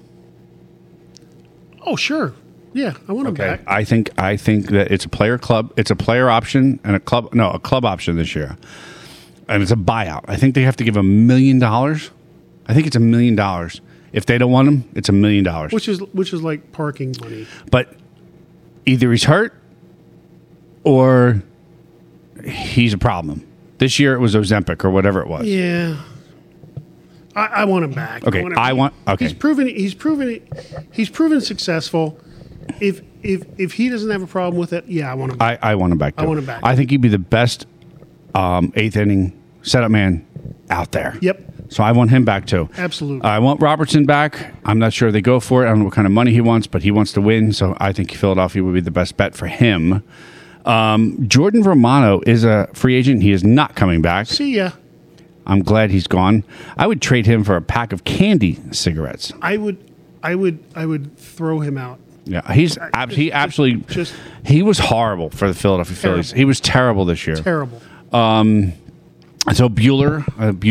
[SPEAKER 3] Oh, sure. Yeah, I want him
[SPEAKER 2] Okay.
[SPEAKER 3] back.
[SPEAKER 2] I think that it's a player club. It's a player option and a club option this year. And it's a buyout. I think they have to give $1 million. I think it's $1 million. If they don't want him, it's $1 million.
[SPEAKER 3] Which is like parking money.
[SPEAKER 2] But either he's hurt or he's a problem. This year it was Ozempic or whatever it was.
[SPEAKER 3] Yeah. I want him back.
[SPEAKER 2] Okay, okay.
[SPEAKER 3] He's proven successful. If he doesn't have a problem with it, yeah, I want him back.
[SPEAKER 2] I want him back. Too.
[SPEAKER 3] I want him back.
[SPEAKER 2] I think he'd be the best 8th inning setup man out there.
[SPEAKER 3] Yep.
[SPEAKER 2] So I want him back too.
[SPEAKER 3] Absolutely.
[SPEAKER 2] I want Robertson back. I'm not sure they go for it. I don't know what kind of money he wants, but he wants to win. So I think Philadelphia would be the best bet for him. Jordan Romano is a free agent. He is not coming back.
[SPEAKER 3] See ya.
[SPEAKER 2] I'm glad he's gone. I would trade him for a pack of candy cigarettes.
[SPEAKER 3] I would throw him out.
[SPEAKER 2] Yeah, he absolutely he was horrible for the Philadelphia Phillies. He was terrible this year.
[SPEAKER 3] Terrible.
[SPEAKER 2] So Bueller.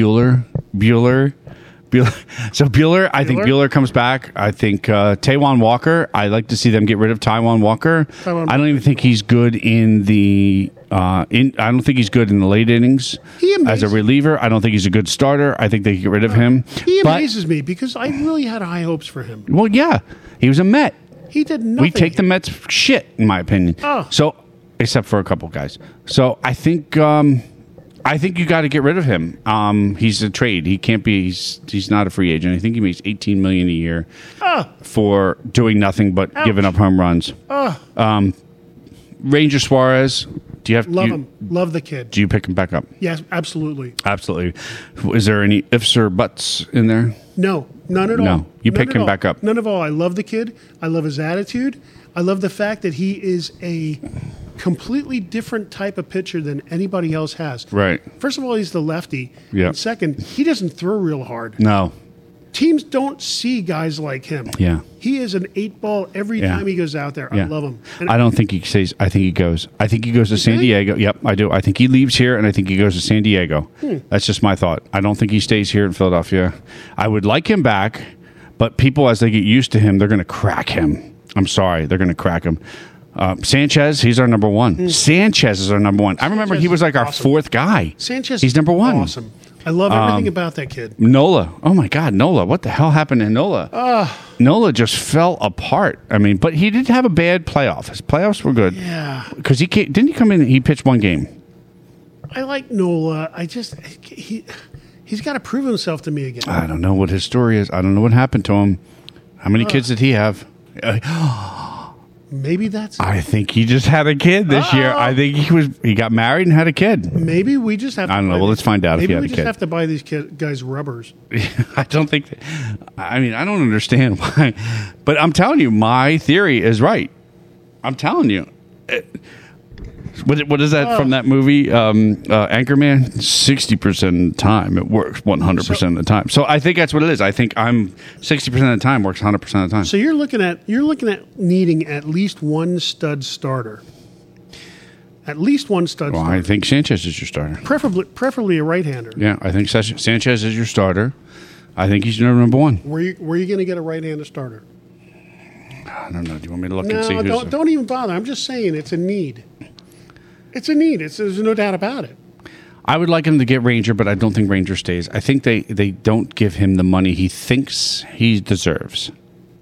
[SPEAKER 2] So Bueller, I think Bueller comes back. I think Taijuan Walker. I like to see them get rid of Taijuan Walker. I don't even think he's good in the. I don't think he's good in the late innings as a reliever. I don't think he's a good starter. I think they get rid of him.
[SPEAKER 3] He amazes me because I really had high hopes for him.
[SPEAKER 2] Well, yeah, he was a Met.
[SPEAKER 3] He did nothing.
[SPEAKER 2] We take the Mets shit, in my opinion.
[SPEAKER 3] Oh.
[SPEAKER 2] So, except for a couple guys. So I think you got to get rid of him. He's a trade. He can't be. He's not a free agent. I think he makes $18 million a year for doing nothing but giving up home runs. Ranger Suarez. Do you have
[SPEAKER 3] Love him? Love the kid.
[SPEAKER 2] Do you pick him back up?
[SPEAKER 3] Yes, absolutely.
[SPEAKER 2] Absolutely. Is there any ifs or buts in there?
[SPEAKER 3] No, none at all.
[SPEAKER 2] No, you pick him back up.
[SPEAKER 3] None of all. I love the kid. I love his attitude. I love the fact that he is a completely different type of pitcher than anybody else has.
[SPEAKER 2] Right.
[SPEAKER 3] First of all, he's the lefty.
[SPEAKER 2] Yeah.
[SPEAKER 3] And second, he doesn't throw real hard.
[SPEAKER 2] No.
[SPEAKER 3] Teams don't see guys like him.
[SPEAKER 2] Yeah.
[SPEAKER 3] He is an 8-ball every time he goes out there.
[SPEAKER 2] Yeah.
[SPEAKER 3] I love him. And
[SPEAKER 2] I don't think he stays. I think he goes. I think he goes to San
[SPEAKER 3] think?
[SPEAKER 2] Diego. Yep, I do. I think he leaves here, and I think he goes to San Diego. That's just my thought. I don't think he stays here in Philadelphia. I would like him back, but people, as they get used to him, they're going to crack him. I'm sorry, they're going to crack him. Sanchez, he's our number one. Sanchez is our number one. I remember he was like our
[SPEAKER 3] awesome.
[SPEAKER 2] fourth guy.
[SPEAKER 3] Sanchez,
[SPEAKER 2] he's number one.
[SPEAKER 3] Awesome. I love everything about that kid.
[SPEAKER 2] Nola. Oh my God, Nola. What the hell happened to Nola? Nola just fell apart. I mean, but he did have a bad playoff. His playoffs were good.
[SPEAKER 3] Yeah.
[SPEAKER 2] Because didn't he come in, he pitched one game.
[SPEAKER 3] I like Nola. He's got to prove himself to me again.
[SPEAKER 2] I don't know what his story is. I don't know what happened to him. How many kids did he have?
[SPEAKER 3] Maybe that's.
[SPEAKER 2] I think he just had a kid this year. I think he got married and had a kid.
[SPEAKER 3] Maybe we just have.
[SPEAKER 2] I don't know. Well, let's find out if he had a
[SPEAKER 3] Maybe we
[SPEAKER 2] kid.
[SPEAKER 3] just have to buy these guys rubbers.
[SPEAKER 2] I don't think. I mean, I don't understand why, but I'm telling you, my theory is right. I'm telling you. What is that from that movie, Anchorman? 60% of the time it works 100% of the time. So I think that's what it is. I think I'm 60% of the time works 100% of the time.
[SPEAKER 3] So you're looking at needing at least one stud starter. At least one stud
[SPEAKER 2] Well,
[SPEAKER 3] starter.
[SPEAKER 2] I think Sanchez is your starter.
[SPEAKER 3] Preferably a right-hander.
[SPEAKER 2] Yeah, I think Sanchez is your starter. I think he's your number one.
[SPEAKER 3] Where you going to get a right-handed starter?
[SPEAKER 2] I don't know. Do you want me to look and see
[SPEAKER 3] No,
[SPEAKER 2] who's
[SPEAKER 3] don't even bother. I'm just saying it's a need. It's a need. There's no doubt about it.
[SPEAKER 2] I would like him to get Ranger, but I don't think Ranger stays. I think they don't give him the money he thinks he deserves.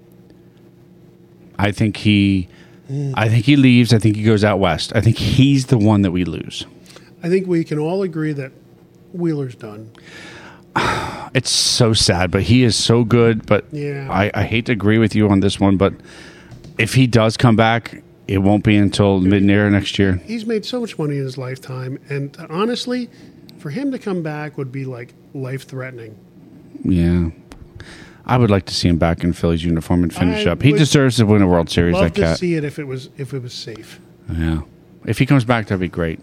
[SPEAKER 2] I think he leaves. I think he goes out west. I think he's the one that we lose.
[SPEAKER 3] I think we can all agree that Wheeler's done.
[SPEAKER 2] It's so sad, but he is so good. But
[SPEAKER 3] Yeah.
[SPEAKER 2] I hate to agree with you on this one, but if he does come back, it won't be until mid-year next year.
[SPEAKER 3] He's made so much money in his lifetime, and honestly, for him to come back would be like life-threatening.
[SPEAKER 2] Yeah. I would like to see him back in Phillies uniform and finish
[SPEAKER 3] I
[SPEAKER 2] up. He
[SPEAKER 3] would
[SPEAKER 2] deserves to win a World Series,
[SPEAKER 3] Love
[SPEAKER 2] that
[SPEAKER 3] to
[SPEAKER 2] cat.
[SPEAKER 3] see it if it was safe.
[SPEAKER 2] Yeah. If he comes back, that'd be great.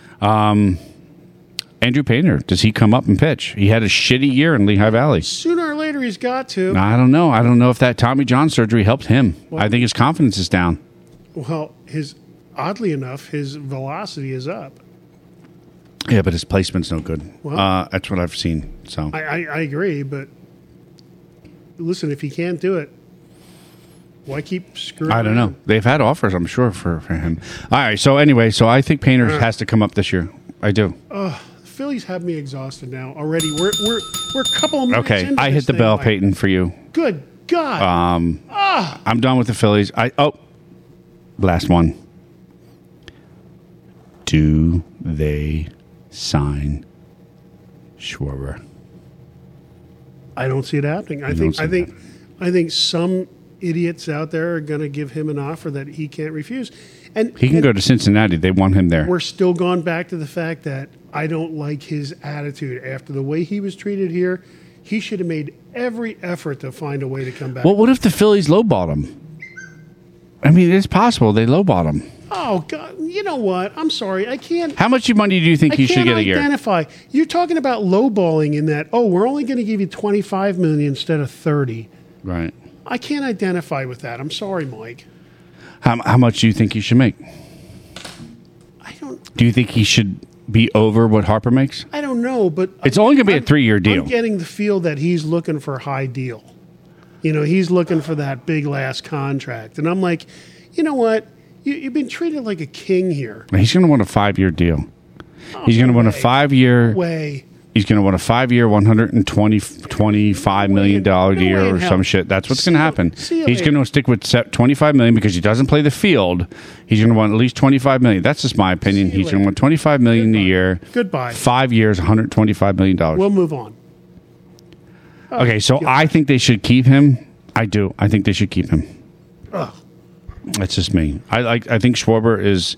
[SPEAKER 2] Andrew Painter, does he come up and pitch? He had a shitty year in Lehigh Valley.
[SPEAKER 3] Sooner or later, he's got to.
[SPEAKER 2] I don't know. I don't know if that Tommy John surgery helped him. I think his confidence is down.
[SPEAKER 3] Well, oddly enough, his velocity is up.
[SPEAKER 2] Yeah, but his placement's no good.
[SPEAKER 3] Well-
[SPEAKER 2] That's what I've seen. So
[SPEAKER 3] I agree, but listen, if he can't do it, why keep screwing?
[SPEAKER 2] I don't know.
[SPEAKER 3] around?
[SPEAKER 2] They've had offers, I'm sure, for him. All right. So anyway, I think Painter has to come up this year. I do.
[SPEAKER 3] The Phillies have me exhausted now already. We're a couple of minutes
[SPEAKER 2] Okay.
[SPEAKER 3] into
[SPEAKER 2] I
[SPEAKER 3] this
[SPEAKER 2] hit the
[SPEAKER 3] thing,
[SPEAKER 2] bell,
[SPEAKER 3] Mike.
[SPEAKER 2] Peyton, for you.
[SPEAKER 3] Good God!
[SPEAKER 2] I'm done with the Phillies. Last one. Do they sign Schwarber?
[SPEAKER 3] I don't see it happening. I
[SPEAKER 2] don't see
[SPEAKER 3] think some idiots out there are going to give him an offer that he can't refuse. And
[SPEAKER 2] He can go to Cincinnati. They want him there.
[SPEAKER 3] We're still going back to the fact that I don't like his attitude after the way he was treated here. He should have made every effort to find a way to come back.
[SPEAKER 2] Well, what if the Phillies lowballed him? I mean, it's possible they lowballed him.
[SPEAKER 3] Oh God! You know what? I'm sorry. I can't.
[SPEAKER 2] How much money do you think he should
[SPEAKER 3] can't
[SPEAKER 2] get a year?
[SPEAKER 3] identify. You're talking about lowballing in that. Oh, we're only going to give you $25 million instead of $30.
[SPEAKER 2] Right.
[SPEAKER 3] I can't identify with that. I'm sorry, Mike.
[SPEAKER 2] How much do you think he should make?
[SPEAKER 3] I don't.
[SPEAKER 2] Do you think he should be over what Harper makes?
[SPEAKER 3] I don't know, but
[SPEAKER 2] It's only going to be a 3-year deal.
[SPEAKER 3] I'm getting the feel that he's looking for a high deal. You know, he's looking for that big last contract, and I'm like, you know what? You've been treated like a king here.
[SPEAKER 2] He's going to want a 5-year deal. He's going to want a 5-year.
[SPEAKER 3] Way.
[SPEAKER 2] He's going to want a 5-year, $125 million year
[SPEAKER 3] way in
[SPEAKER 2] or
[SPEAKER 3] hell.
[SPEAKER 2] some shit. That's what's going to happen.
[SPEAKER 3] See you
[SPEAKER 2] He's
[SPEAKER 3] later.
[SPEAKER 2] going to stick with $25 million because he doesn't play the field. He's going to want at least $25 million. That's just my opinion.
[SPEAKER 3] See you
[SPEAKER 2] He's going to
[SPEAKER 3] later.
[SPEAKER 2] want $25 million a
[SPEAKER 3] Goodbye.
[SPEAKER 2] year.
[SPEAKER 3] Goodbye.
[SPEAKER 2] 5 years, $125 million.
[SPEAKER 3] We'll move on.
[SPEAKER 2] Okay, so I think they should keep him. I do. I think they should keep him.
[SPEAKER 3] Ugh.
[SPEAKER 2] That's just me. I think Schwarber is.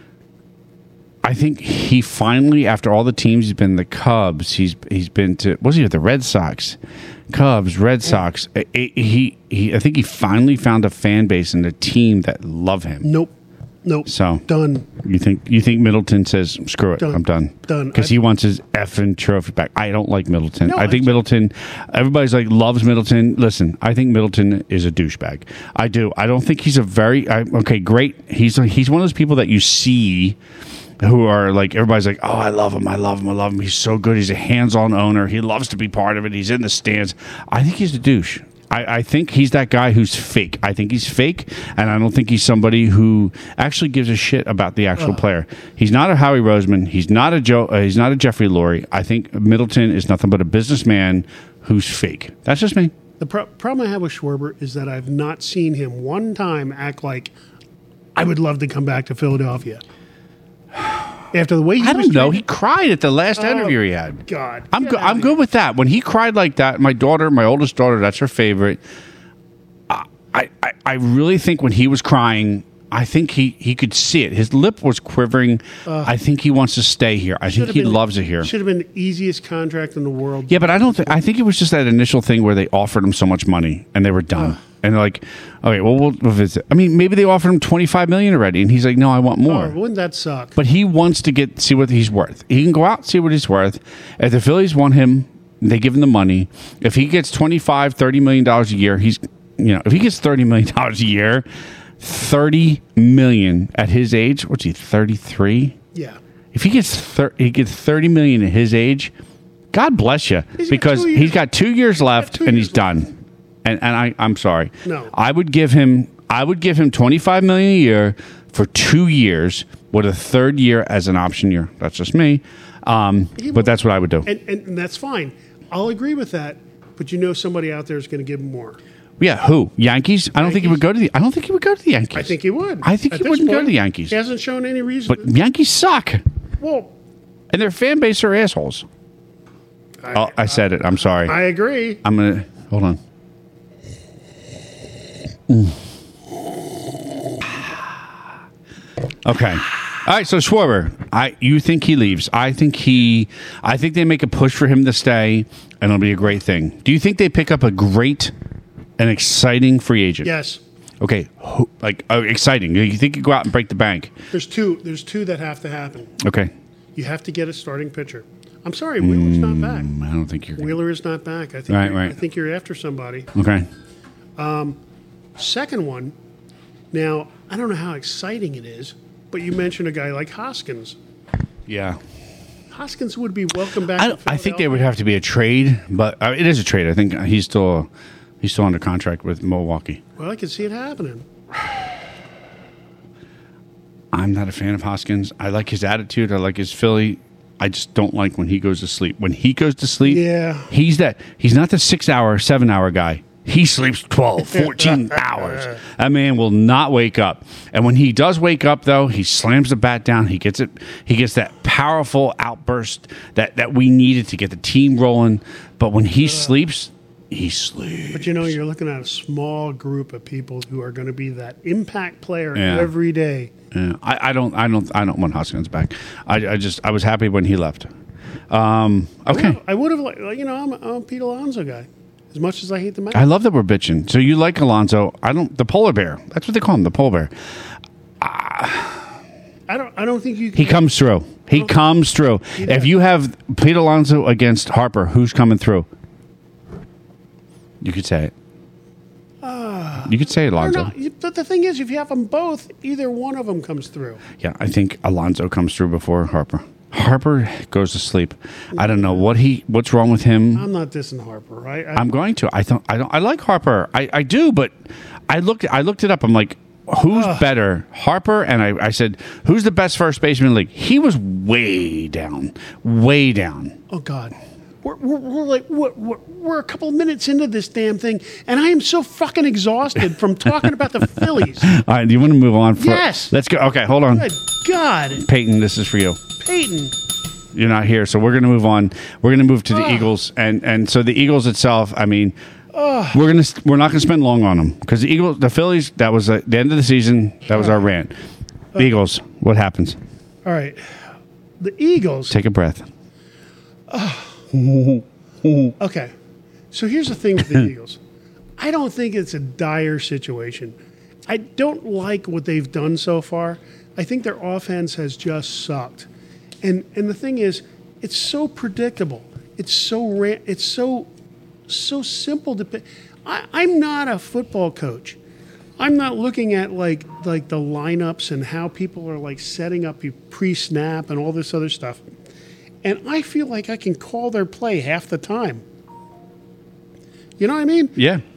[SPEAKER 2] I think he finally, after all the teams, he's been the Cubs. He's been to. Was he at the Red Sox? Cubs, Red Sox. I think he finally found a fan base and a team that love him.
[SPEAKER 3] Nope.
[SPEAKER 2] So
[SPEAKER 3] Done.
[SPEAKER 2] you think Middleton says screw it,
[SPEAKER 3] Done.
[SPEAKER 2] I'm done,
[SPEAKER 3] Done.
[SPEAKER 2] because he wants his effing trophy back. I don't like Middleton.
[SPEAKER 3] No,
[SPEAKER 2] I think
[SPEAKER 3] it's-
[SPEAKER 2] Middleton. Everybody's like loves Middleton. Listen, I think Middleton is a douchebag. I do. I don't think he's a very okay. Great. He's one of those people that you see who are like everybody's like, oh, I love him. I love him. I love him. He's so good. He's a hands-on owner. He loves to be part of it. He's in the stands. I think he's a douche. I think he's that guy who's fake. I think he's fake, and I don't think he's somebody who actually gives a shit about the actual player. He's not a Howie Roseman. He's not a he's not a Jeffrey Lurie. I think Middleton is nothing but a businessman who's fake. That's just me.
[SPEAKER 3] The problem I have with Schwarber is that I've not seen him one time act like I would love to come back to Philadelphia. After the way he
[SPEAKER 2] I
[SPEAKER 3] was
[SPEAKER 2] don't know.
[SPEAKER 3] treated-
[SPEAKER 2] He cried at the last interview he had.
[SPEAKER 3] God,
[SPEAKER 2] I'm
[SPEAKER 3] get
[SPEAKER 2] good.
[SPEAKER 3] out of
[SPEAKER 2] I'm
[SPEAKER 3] here.
[SPEAKER 2] good with that. When he cried like that, my oldest daughter, that's her favorite. I really think when he was crying, I think he could see it. His lip was quivering. I think he wants to stay here. I think
[SPEAKER 3] Should've
[SPEAKER 2] he
[SPEAKER 3] been-
[SPEAKER 2] loves it here.
[SPEAKER 3] Should have been the easiest contract in the world.
[SPEAKER 2] Yeah, but I don't think. I think it was just that initial thing where they offered him so much money and they were done. And they're like, okay, well, we'll visit. I mean, maybe they offered him $25 million already, and he's like, no, I want more.
[SPEAKER 3] Wouldn't that suck?
[SPEAKER 2] But he wants to see what he's worth. He can go out and see what he's worth. If the Phillies want him, they give him the money. If he gets $25-30 million a year, if he gets $30 million a year, $30 million at his age, what's he, 33?
[SPEAKER 3] Yeah.
[SPEAKER 2] If he gets $30 million at his age, God bless you,
[SPEAKER 3] He's got
[SPEAKER 2] because
[SPEAKER 3] 2 years.
[SPEAKER 2] he's got 2 years left
[SPEAKER 3] 2
[SPEAKER 2] and
[SPEAKER 3] years
[SPEAKER 2] he's done. And I'm sorry.
[SPEAKER 3] No.
[SPEAKER 2] I would give him $25 million a year for 2 years with a third year as an option year. That's just me. But that's what I would do.
[SPEAKER 3] And that's fine. I'll agree with that. But somebody out there is going to give him more.
[SPEAKER 2] Yeah, who? Yankees? I don't think he would go to the Yankees.
[SPEAKER 3] I think he would.
[SPEAKER 2] I think
[SPEAKER 3] At
[SPEAKER 2] he
[SPEAKER 3] this
[SPEAKER 2] wouldn't go to
[SPEAKER 3] point,
[SPEAKER 2] the Yankees.
[SPEAKER 3] He hasn't shown any reason.
[SPEAKER 2] But Yankees suck.
[SPEAKER 3] Well,
[SPEAKER 2] And their fan base are assholes. I said it. I'm sorry.
[SPEAKER 3] I agree.
[SPEAKER 2] I'm going to hold on. Okay. All right, so Schwarber, you think he leaves. I think they make a push for him to stay, and it'll be a great thing. Do you think they pick up a great and exciting free agent?
[SPEAKER 3] Yes.
[SPEAKER 2] Okay, exciting. You think you go out and break the bank?
[SPEAKER 3] There's two that have to happen.
[SPEAKER 2] Okay.
[SPEAKER 3] You have to get a starting pitcher. I'm sorry, Wheeler's not back.
[SPEAKER 2] I don't think you're going
[SPEAKER 3] Wheeler is not back. I think
[SPEAKER 2] Right,
[SPEAKER 3] you're,
[SPEAKER 2] right.
[SPEAKER 3] I think you're after somebody.
[SPEAKER 2] Okay.
[SPEAKER 3] Second one, now, I don't know how exciting it is, but you mentioned a guy like Hoskins.
[SPEAKER 2] Yeah.
[SPEAKER 3] Hoskins would be welcome back.
[SPEAKER 2] I think there would have to be a trade, but it is a trade. I think he's still under contract with Milwaukee.
[SPEAKER 3] Well, I can see it happening.
[SPEAKER 2] I'm not a fan of Hoskins. I like his attitude. I like his Philly. I just don't like when he goes to sleep. When he goes to sleep,
[SPEAKER 3] Yeah.
[SPEAKER 2] he's not the 6 hour, 7 hour guy. He sleeps 12, 14 hours. That man will not wake up. And when he does wake up, though, he slams the bat down. He gets it. He gets that powerful outburst that we needed to get the team rolling. But when he sleeps, he sleeps.
[SPEAKER 3] But you're looking at a small group of people who are going to be that impact player
[SPEAKER 2] Yeah.
[SPEAKER 3] every day.
[SPEAKER 2] Yeah, I don't want Hoskins back. I was happy when he left. Okay.
[SPEAKER 3] I would have I'm a Pete Alonso guy. As much as I hate the Mets.
[SPEAKER 2] I love that we're bitching. So you like Alonso? The polar bear. That's what they call him, the polar bear.
[SPEAKER 3] I don't think you can.
[SPEAKER 2] He comes through. He comes through. If you have Pete Alonso against Harper, who's coming through? You could say it. You could say Alonso.
[SPEAKER 3] But the thing is, if you have them both, either one of them comes through.
[SPEAKER 2] Yeah, I think Alonso comes through before Harper. Harper goes to sleep. I don't know what's wrong with him.
[SPEAKER 3] I'm not dissing Harper, right?
[SPEAKER 2] I'm going to. I like Harper. I do, but I looked it up. I'm like, who's better, Harper? And I said, who's the best first baseman in the league? He was way down.
[SPEAKER 3] Oh God, we're a couple of minutes into this damn thing, and I am so fucking exhausted from talking about the Phillies.
[SPEAKER 2] All right, do you want to move on?
[SPEAKER 3] Yes.
[SPEAKER 2] Let's go. Okay, hold on.
[SPEAKER 3] Good God,
[SPEAKER 2] Peyton, this is for you.
[SPEAKER 3] Peyton.
[SPEAKER 2] You're not here, so we're going to move on. We're going to move to the Eagles, and so the Eagles itself. I mean, we're not going to spend long on them because the Phillies. That was the end of the season. That was our rant. The Eagles. What happens?
[SPEAKER 3] All right, the Eagles.
[SPEAKER 2] Take a breath.
[SPEAKER 3] Okay, so here's the thing with the Eagles. I don't think it's a dire situation. I don't like what they've done so far. I think their offense has just sucked. And the thing is, it's so predictable. It's so simple to. I'm not a football coach. I'm not looking at like the lineups and how people are like setting up pre-snap and all this other stuff. And I feel like I can call their play half the time. You know what I mean?
[SPEAKER 2] Yeah.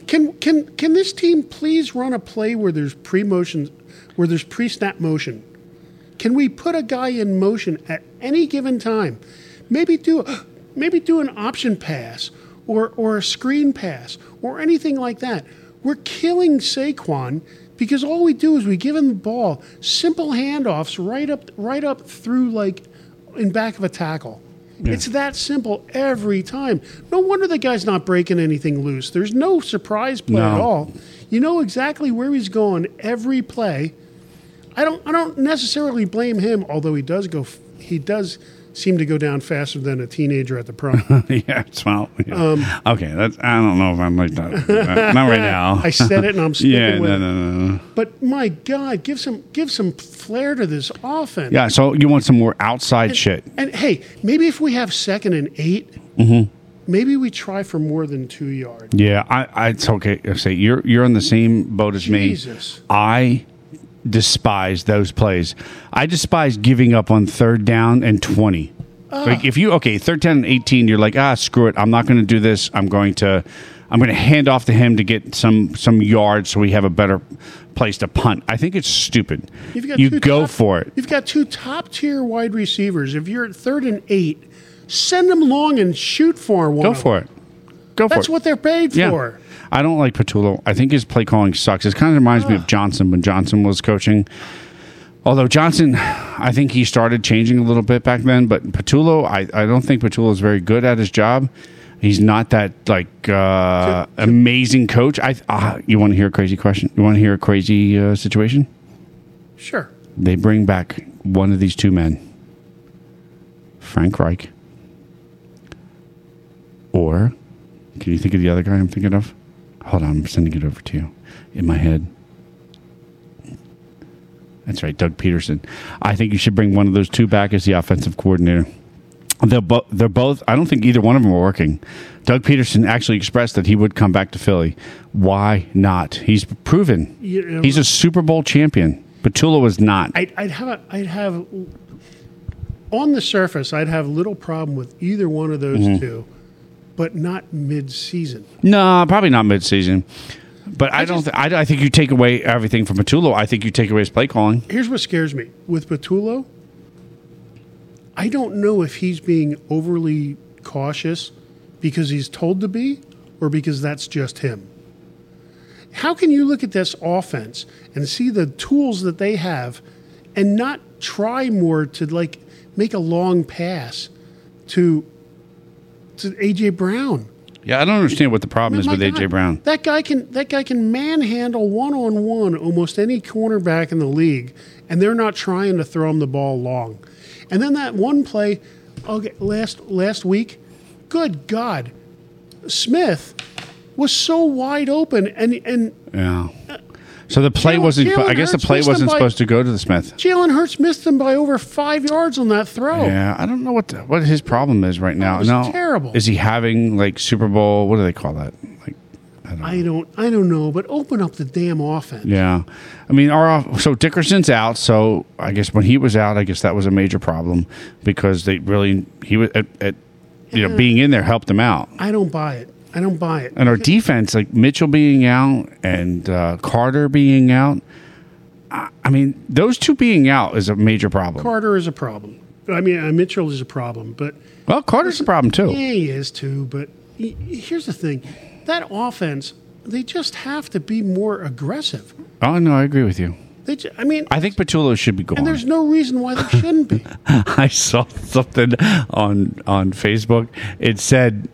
[SPEAKER 3] Can this team please run a play where there's pre-motion, where there's pre-snap motion? Can we put a guy in motion at any given time? Maybe do an option pass or a screen pass or anything like that. We're killing Saquon because all we do is we give him the ball, simple handoffs right up through like in back of a tackle. Yeah. It's that simple every time. No wonder the guy's not breaking anything loose. There's no surprise play at all. You know exactly where he's going every play. I don't necessarily blame him, although he does seem to go down faster than a teenager at the prom.
[SPEAKER 2] Yeah, well, yeah. Okay. I don't know if I'm like that. Not right now.
[SPEAKER 3] I said it, and I'm sticking with it.
[SPEAKER 2] No.
[SPEAKER 3] But my God, give some flair to this offense.
[SPEAKER 2] Yeah. So you want some more outside shit?
[SPEAKER 3] And hey, maybe if we have 2nd and 8, maybe we try for more than 2 yards.
[SPEAKER 2] Yeah, it's okay. I say you're on the same boat as
[SPEAKER 3] Jesus.
[SPEAKER 2] me. I despise those plays. I despise giving up on 3rd down and 20. Like if 3rd down and 18, you're like, screw it. I'm not going to do this. I'm going to hand off to him to get some yards so we have a better place to punt. I think it's stupid. You go for it.
[SPEAKER 3] You've got 2 top-tier wide receivers. If you're at 3rd and 8, send them long and shoot for one.
[SPEAKER 2] Go for it.
[SPEAKER 3] That's what they're paid for.
[SPEAKER 2] I don't like Patullo. I think his play calling sucks. It kind of reminds me of Johnson when Johnson was coaching. Although Johnson, I think he started changing a little bit back then. But Patullo, I don't think Patullo is very good at his job. He's not that amazing coach. You want to hear a crazy question? You want to hear a crazy situation?
[SPEAKER 3] Sure.
[SPEAKER 2] They bring back one of these 2 men, Frank Reich, or can you think of the other guy I'm thinking of? Hold on, I'm sending it over to you in my head. That's right, Doug Peterson. I think you should bring one of those 2 back as the offensive coordinator. They're both. I don't think either one of them are working. Doug Peterson actually expressed that he would come back to Philly. Why not? He's proven. He's a Super Bowl champion. Patullo was not.
[SPEAKER 3] I'd have on the surface, I'd have little problem with either one of those 2. But not mid-season.
[SPEAKER 2] No, probably not mid-season. But I think you take away everything from Patullo. I think you take away his play calling.
[SPEAKER 3] Here's what scares me. With Patullo, I don't know if he's being overly cautious because he's told to be or because that's just him. How can you look at this offense and see the tools that they have and not try more to make a long pass to A.J. Brown?
[SPEAKER 2] Yeah, I don't understand what the problem is with A.J. Brown.
[SPEAKER 3] That guy can manhandle one-on-one almost any cornerback in the league, and they're not trying to throw him the ball long. And then that one play last week, good God, Smith was so wide open and
[SPEAKER 2] yeah. So the play wasn't. I guess the play wasn't supposed to go to the Smith.
[SPEAKER 3] Jalen Hurts missed him by over 5 yards on that throw.
[SPEAKER 2] Yeah, I don't know what his problem is right now.
[SPEAKER 3] It was terrible.
[SPEAKER 2] Is he having Super Bowl? What do they call that?
[SPEAKER 3] I don't know. But open up the damn offense.
[SPEAKER 2] Yeah, I mean, so Dickerson's out. So I guess when he was out, I guess that was a major problem because he was being in there helped him out.
[SPEAKER 3] I don't buy it.
[SPEAKER 2] And our defense, Mitchell being out and Carter being out, I mean, those 2 being out is a major problem.
[SPEAKER 3] Carter is a problem. I mean, Mitchell is a problem. But
[SPEAKER 2] Carter's a problem, too.
[SPEAKER 3] Yeah, he is, too. But here's the thing. That offense, they just have to be more aggressive.
[SPEAKER 2] Oh, no, I agree with you.
[SPEAKER 3] I
[SPEAKER 2] think Patullo should be gone.
[SPEAKER 3] And there's no reason why they shouldn't be.
[SPEAKER 2] I saw something on Facebook. It said...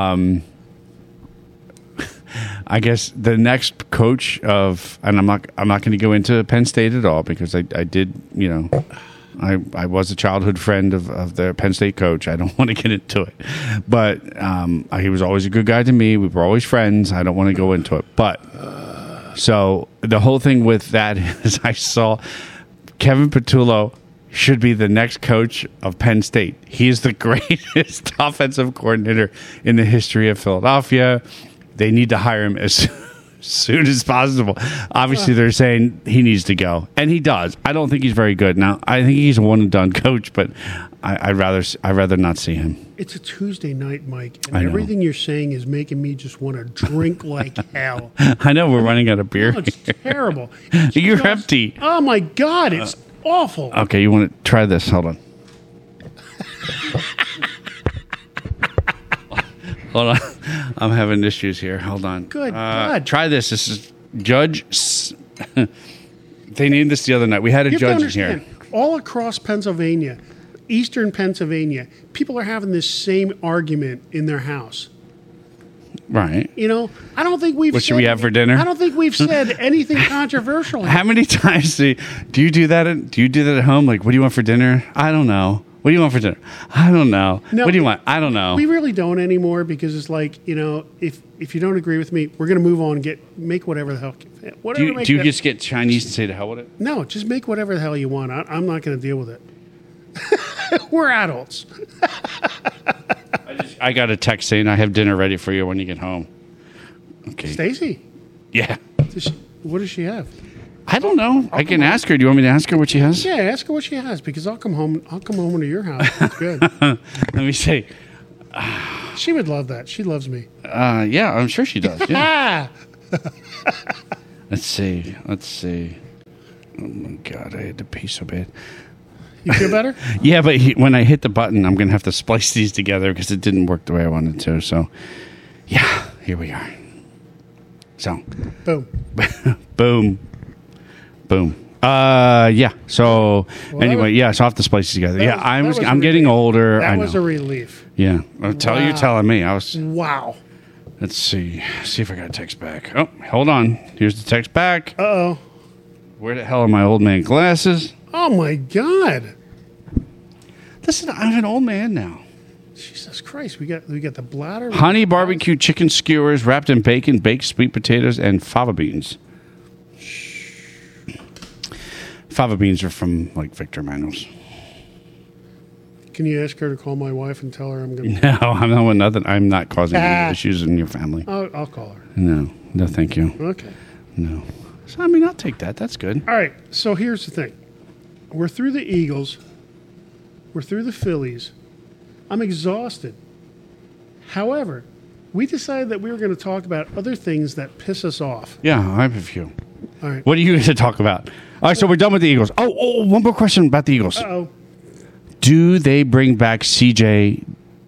[SPEAKER 2] I guess the next coach of, and I'm not going to go into Penn State at all because I did, I was a childhood friend of the Penn State coach. I don't want to get into it, but he was always a good guy to me. We were always friends. I don't want to go into it, but so the whole thing with that is I saw Kevin Patullo should be the next coach of Penn State. He is the greatest offensive coordinator in the history of Philadelphia. They need to hire him as soon as possible. Obviously, they're saying he needs to go, and he does. I don't think he's very good. Now, I think he's a one and done coach, but I'd rather not see him.
[SPEAKER 3] It's a Tuesday night, Mike, and
[SPEAKER 2] I know.
[SPEAKER 3] everything you're saying is making me just want to drink like hell.
[SPEAKER 2] I know we're running out of beer.
[SPEAKER 3] Oh, it's terrible.
[SPEAKER 2] You're
[SPEAKER 3] Just-
[SPEAKER 2] empty.
[SPEAKER 3] Oh my God, it's awful.
[SPEAKER 2] Okay, you want to try this? Hold on. Hold on. I'm having issues here. Hold on.
[SPEAKER 3] Good God.
[SPEAKER 2] Try this. This is Judge. They named this the other night. We had a
[SPEAKER 3] You have to
[SPEAKER 2] judge in here.
[SPEAKER 3] understand, all across Pennsylvania, eastern Pennsylvania, people are having this same argument in their house.
[SPEAKER 2] Right.
[SPEAKER 3] You know, I don't think we've.
[SPEAKER 2] What should we have for dinner?
[SPEAKER 3] I don't think we've said anything controversial.
[SPEAKER 2] How many times do you do that? Do you do that at home? Like, what do you want for dinner? I don't know. What do you want for dinner? I don't know.
[SPEAKER 3] No,
[SPEAKER 2] What do you want? I don't know.
[SPEAKER 3] We really don't anymore because it's like, you know, if you don't agree with me, we're going to move on and make whatever the hell. Whatever.
[SPEAKER 2] do you just get Chinese and say to hell with it?
[SPEAKER 3] No, just make whatever the hell you want. I'm not going to deal with it. We're adults.
[SPEAKER 2] I got a text saying I have dinner ready for you when you get home. Okay.
[SPEAKER 3] Stacy,
[SPEAKER 2] Yeah.
[SPEAKER 3] what does she have?
[SPEAKER 2] I don't know. I can ask her. Do you want me to ask her what she has?
[SPEAKER 3] Yeah, ask her what she has because I'll come home to your house. It's good.
[SPEAKER 2] Let me see.
[SPEAKER 3] She would love that. She loves me.
[SPEAKER 2] Yeah, I'm sure she does. Yeah.
[SPEAKER 3] Ah,
[SPEAKER 2] Let's see. Oh my God, I had to pee so bad.
[SPEAKER 3] you feel better?
[SPEAKER 2] Yeah, but when I hit the button, I'm going to have to splice these together because it didn't work the way I wanted to. So, yeah, here we are. So,
[SPEAKER 3] Boom.
[SPEAKER 2] boom. Yeah. So
[SPEAKER 3] Well,
[SPEAKER 2] anyway, yeah. So I have to splice these together. Yeah,
[SPEAKER 3] that was a
[SPEAKER 2] I'm getting
[SPEAKER 3] relief.
[SPEAKER 2] older. I
[SPEAKER 3] That
[SPEAKER 2] know.
[SPEAKER 3] was a relief.
[SPEAKER 2] Yeah. You're
[SPEAKER 3] Wow.
[SPEAKER 2] telling me. I was.
[SPEAKER 3] Wow.
[SPEAKER 2] Let's see. See if I got a text back. Oh, hold on. Here's the text back.
[SPEAKER 3] Uh-oh.
[SPEAKER 2] Where the hell are my old man glasses?
[SPEAKER 3] Oh, my God.
[SPEAKER 2] Listen, I'm an old man now.
[SPEAKER 3] Jesus Christ. We got the bladder.
[SPEAKER 2] Honey barbecue chicken skewers wrapped in bacon, baked sweet potatoes, and fava beans. Fava beans are from like Victor Manuel's.
[SPEAKER 3] Can you ask her to call my wife and tell her I'm going to...
[SPEAKER 2] No, I'm not nothing. I'm not causing any issues in your family.
[SPEAKER 3] I'll call her.
[SPEAKER 2] No, thank you.
[SPEAKER 3] Okay.
[SPEAKER 2] No. So, I mean, I'll take that. That's good.
[SPEAKER 3] All right. So here's the thing. We're through the Eagles. We're through the Phillies. I'm exhausted. However, we decided that we were going to talk about other things that piss us off.
[SPEAKER 2] Yeah, I have a few.
[SPEAKER 3] All right.
[SPEAKER 2] What are you going to talk about? All right, so we're done with the Eagles. Oh, one more question about the Eagles.
[SPEAKER 3] Uh-oh.
[SPEAKER 2] Do they bring back GJ?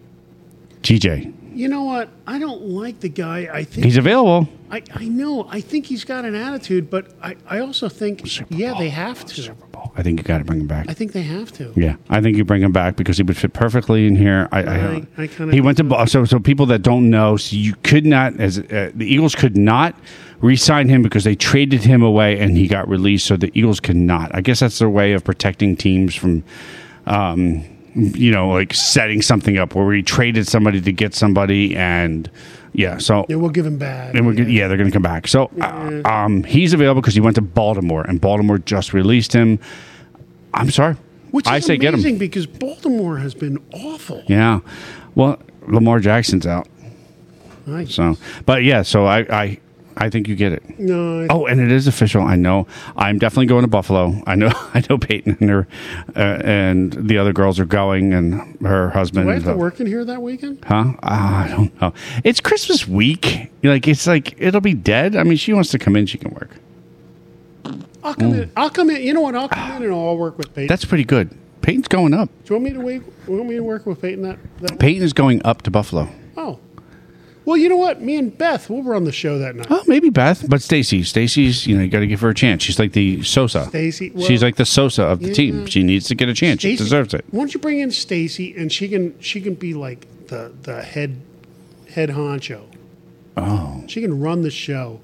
[SPEAKER 3] You know what? I don't like the guy. I think
[SPEAKER 2] He's available.
[SPEAKER 3] I know. I think he's got an attitude, but I also think
[SPEAKER 2] Super
[SPEAKER 3] yeah,
[SPEAKER 2] Bowl.
[SPEAKER 3] they have to.
[SPEAKER 2] Super Bowl. I think you got to bring him back.
[SPEAKER 3] I think they have to.
[SPEAKER 2] Yeah, I think you bring him back because he would fit perfectly in here.
[SPEAKER 3] I kinda
[SPEAKER 2] he went to
[SPEAKER 3] think
[SPEAKER 2] so people that don't know, so you could not as the Eagles could not re-sign him because they traded him away and he got released. So the Eagles cannot. I guess that's their way of protecting teams from, like setting something up where we traded somebody to get somebody and. Yeah, so
[SPEAKER 3] Yeah, we'll give him back.
[SPEAKER 2] and they're going to come back. So he's available because he went to Baltimore, and Baltimore just released him. I'm sorry.
[SPEAKER 3] Which is
[SPEAKER 2] I say get
[SPEAKER 3] amazing
[SPEAKER 2] him.
[SPEAKER 3] because Baltimore has been awful.
[SPEAKER 2] Yeah. Well, Lamar Jackson's out.
[SPEAKER 3] Nice.
[SPEAKER 2] So, but yeah, so I think you get it.
[SPEAKER 3] No,
[SPEAKER 2] Oh, and it is official. I know. I'm definitely going to Buffalo. I know Peyton and her and the other girls are going, and her husband.
[SPEAKER 3] do I have to
[SPEAKER 2] and-
[SPEAKER 3] work in here that weekend?
[SPEAKER 2] Huh? I don't know. It's Christmas week. It's like it'll be dead. I mean, she wants to come in, she can work.
[SPEAKER 3] I'll come in. I'll come in. You know what? I'll come in and I'll work with Peyton.
[SPEAKER 2] That's pretty good. Peyton's going up.
[SPEAKER 3] Do you want me to work with Peyton that
[SPEAKER 2] Peyton is going up to Buffalo.
[SPEAKER 3] Oh. Well, you know what? Me and Beth, we'll run the show that night.
[SPEAKER 2] Oh, maybe Beth, but Stacy's, you got to give her a chance. She's like the Sosa.
[SPEAKER 3] Stacy, well,
[SPEAKER 2] She's like the Sosa of the team. She needs to get a chance. She
[SPEAKER 3] Stacey-
[SPEAKER 2] deserves it.
[SPEAKER 3] Why don't you bring in Stacy and she can be like the head honcho.
[SPEAKER 2] Oh.
[SPEAKER 3] She can run the show.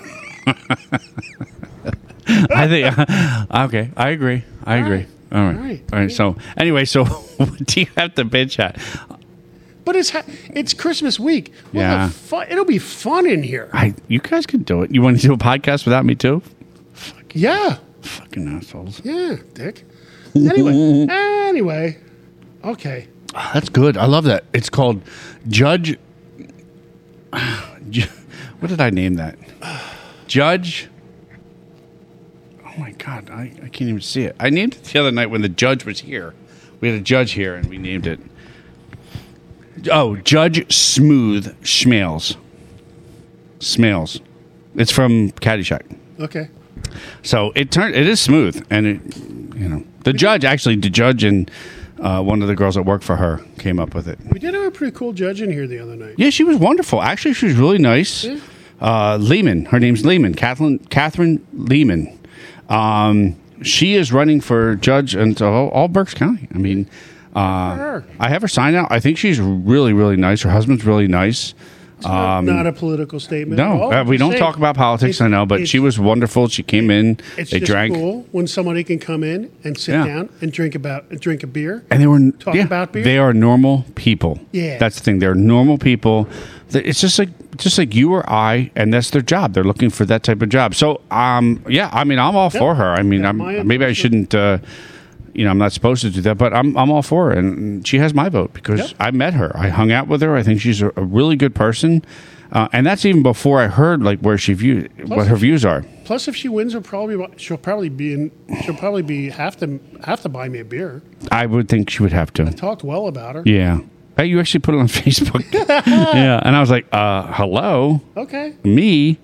[SPEAKER 2] I think okay, I agree. All right. All right. So, anyway, what do you have to bitch at?
[SPEAKER 3] But it's Christmas week. We'll
[SPEAKER 2] Yeah.
[SPEAKER 3] have fun. It'll be fun in here.
[SPEAKER 2] You guys can do it. You want to do a podcast without me too?
[SPEAKER 3] Yeah.
[SPEAKER 2] Fucking assholes.
[SPEAKER 3] Yeah, Dick. Anyway. Okay.
[SPEAKER 2] Oh, that's good. I love that. It's called Judge. What did I name that? Judge. Oh my God, I can't even see it. I named it the other night when the judge was here. We had a judge here and we named it. Oh, Judge Smooth Schmales. Smales. It's from Caddyshack.
[SPEAKER 3] Okay.
[SPEAKER 2] So it is smooth, and the judge and one of the girls that work for her came up with it.
[SPEAKER 3] We did have a pretty cool judge in here the other night.
[SPEAKER 2] Yeah, she was wonderful. Actually, she was really nice.
[SPEAKER 3] Yeah.
[SPEAKER 2] Lehman, her name's Lehman, Catherine Lehman. She is running for judge in all Berks County. I mean, I have her sign out. I think she's really, really nice. Her husband's really nice.
[SPEAKER 3] Not a political statement.
[SPEAKER 2] No,
[SPEAKER 3] at all.
[SPEAKER 2] we don't
[SPEAKER 3] Just
[SPEAKER 2] talk
[SPEAKER 3] saying,
[SPEAKER 2] about politics, I know, but she was wonderful. She came in,
[SPEAKER 3] It's
[SPEAKER 2] they
[SPEAKER 3] just
[SPEAKER 2] drank.
[SPEAKER 3] cool when somebody can come in and sit
[SPEAKER 2] Yeah.
[SPEAKER 3] down and drink a beer.
[SPEAKER 2] And they were
[SPEAKER 3] Talk about beer?
[SPEAKER 2] They are normal people.
[SPEAKER 3] Yeah.
[SPEAKER 2] That's the thing. They're normal people. It's just like you or I, and that's their job. They're looking for that type of job. So, yeah, I mean, I'm all for her. I mean, maybe I shouldn't. I'm not supposed to do that, but I'm all for her, and she has my vote because I met her. I hung out with her. I think she's a really good person, and that's even before I heard like what her views are.
[SPEAKER 3] Plus, if she wins, she'll probably have to buy me a beer.
[SPEAKER 2] I would think she would have to.
[SPEAKER 3] Talked well about her.
[SPEAKER 2] Yeah. Hey, you actually put it on Facebook. Yeah. And I was like, hello,
[SPEAKER 3] Okay.
[SPEAKER 2] me.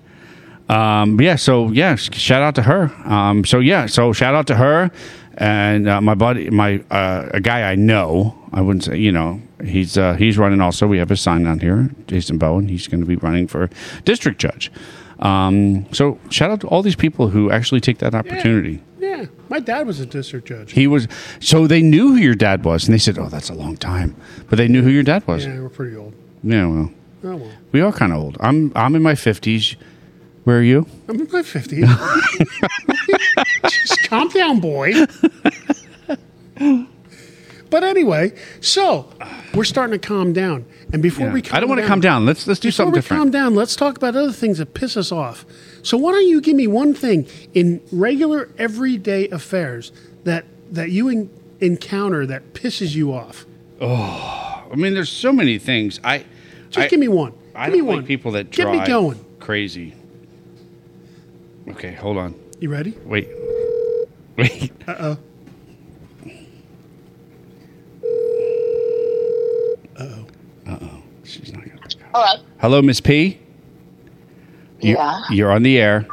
[SPEAKER 2] Shout out to her. So shout out to her and my buddy, a guy I know. I wouldn't say, he's running also. We have his sign on here, Jason Bowen. He's going to be running for district judge. So shout out to all these people who actually take that opportunity.
[SPEAKER 3] Yeah. My dad was a district judge.
[SPEAKER 2] He was, so they knew who your dad was, and they said, "Oh, that's a long time," but they knew who your dad was.
[SPEAKER 3] Yeah, we're pretty old.
[SPEAKER 2] Yeah, well,
[SPEAKER 3] Oh, well.
[SPEAKER 2] we are kind of old. I'm in my 50s. Where are you?
[SPEAKER 3] I'm in my 50s. Just calm down, boy. But anyway, so we're starting to calm down. And before we calm
[SPEAKER 2] I don't want to
[SPEAKER 3] down,
[SPEAKER 2] calm down. Let's do
[SPEAKER 3] before
[SPEAKER 2] something
[SPEAKER 3] we
[SPEAKER 2] different.
[SPEAKER 3] calm down, let's talk about other things that piss us off. So why don't you give me one thing in regular, everyday affairs that you encounter that pisses you off?
[SPEAKER 2] I mean, there's so many things.
[SPEAKER 3] Just give me one.
[SPEAKER 2] I
[SPEAKER 3] Give me
[SPEAKER 2] don't
[SPEAKER 3] one.
[SPEAKER 2] like people that
[SPEAKER 3] Get
[SPEAKER 2] drive
[SPEAKER 3] me going.
[SPEAKER 2] crazy. Okay, hold on.
[SPEAKER 3] You ready?
[SPEAKER 2] Wait.
[SPEAKER 3] Uh-oh.
[SPEAKER 2] She's not gonna.
[SPEAKER 4] Hello.
[SPEAKER 2] Hello, Miss P.
[SPEAKER 4] Yeah.
[SPEAKER 2] You're on the air.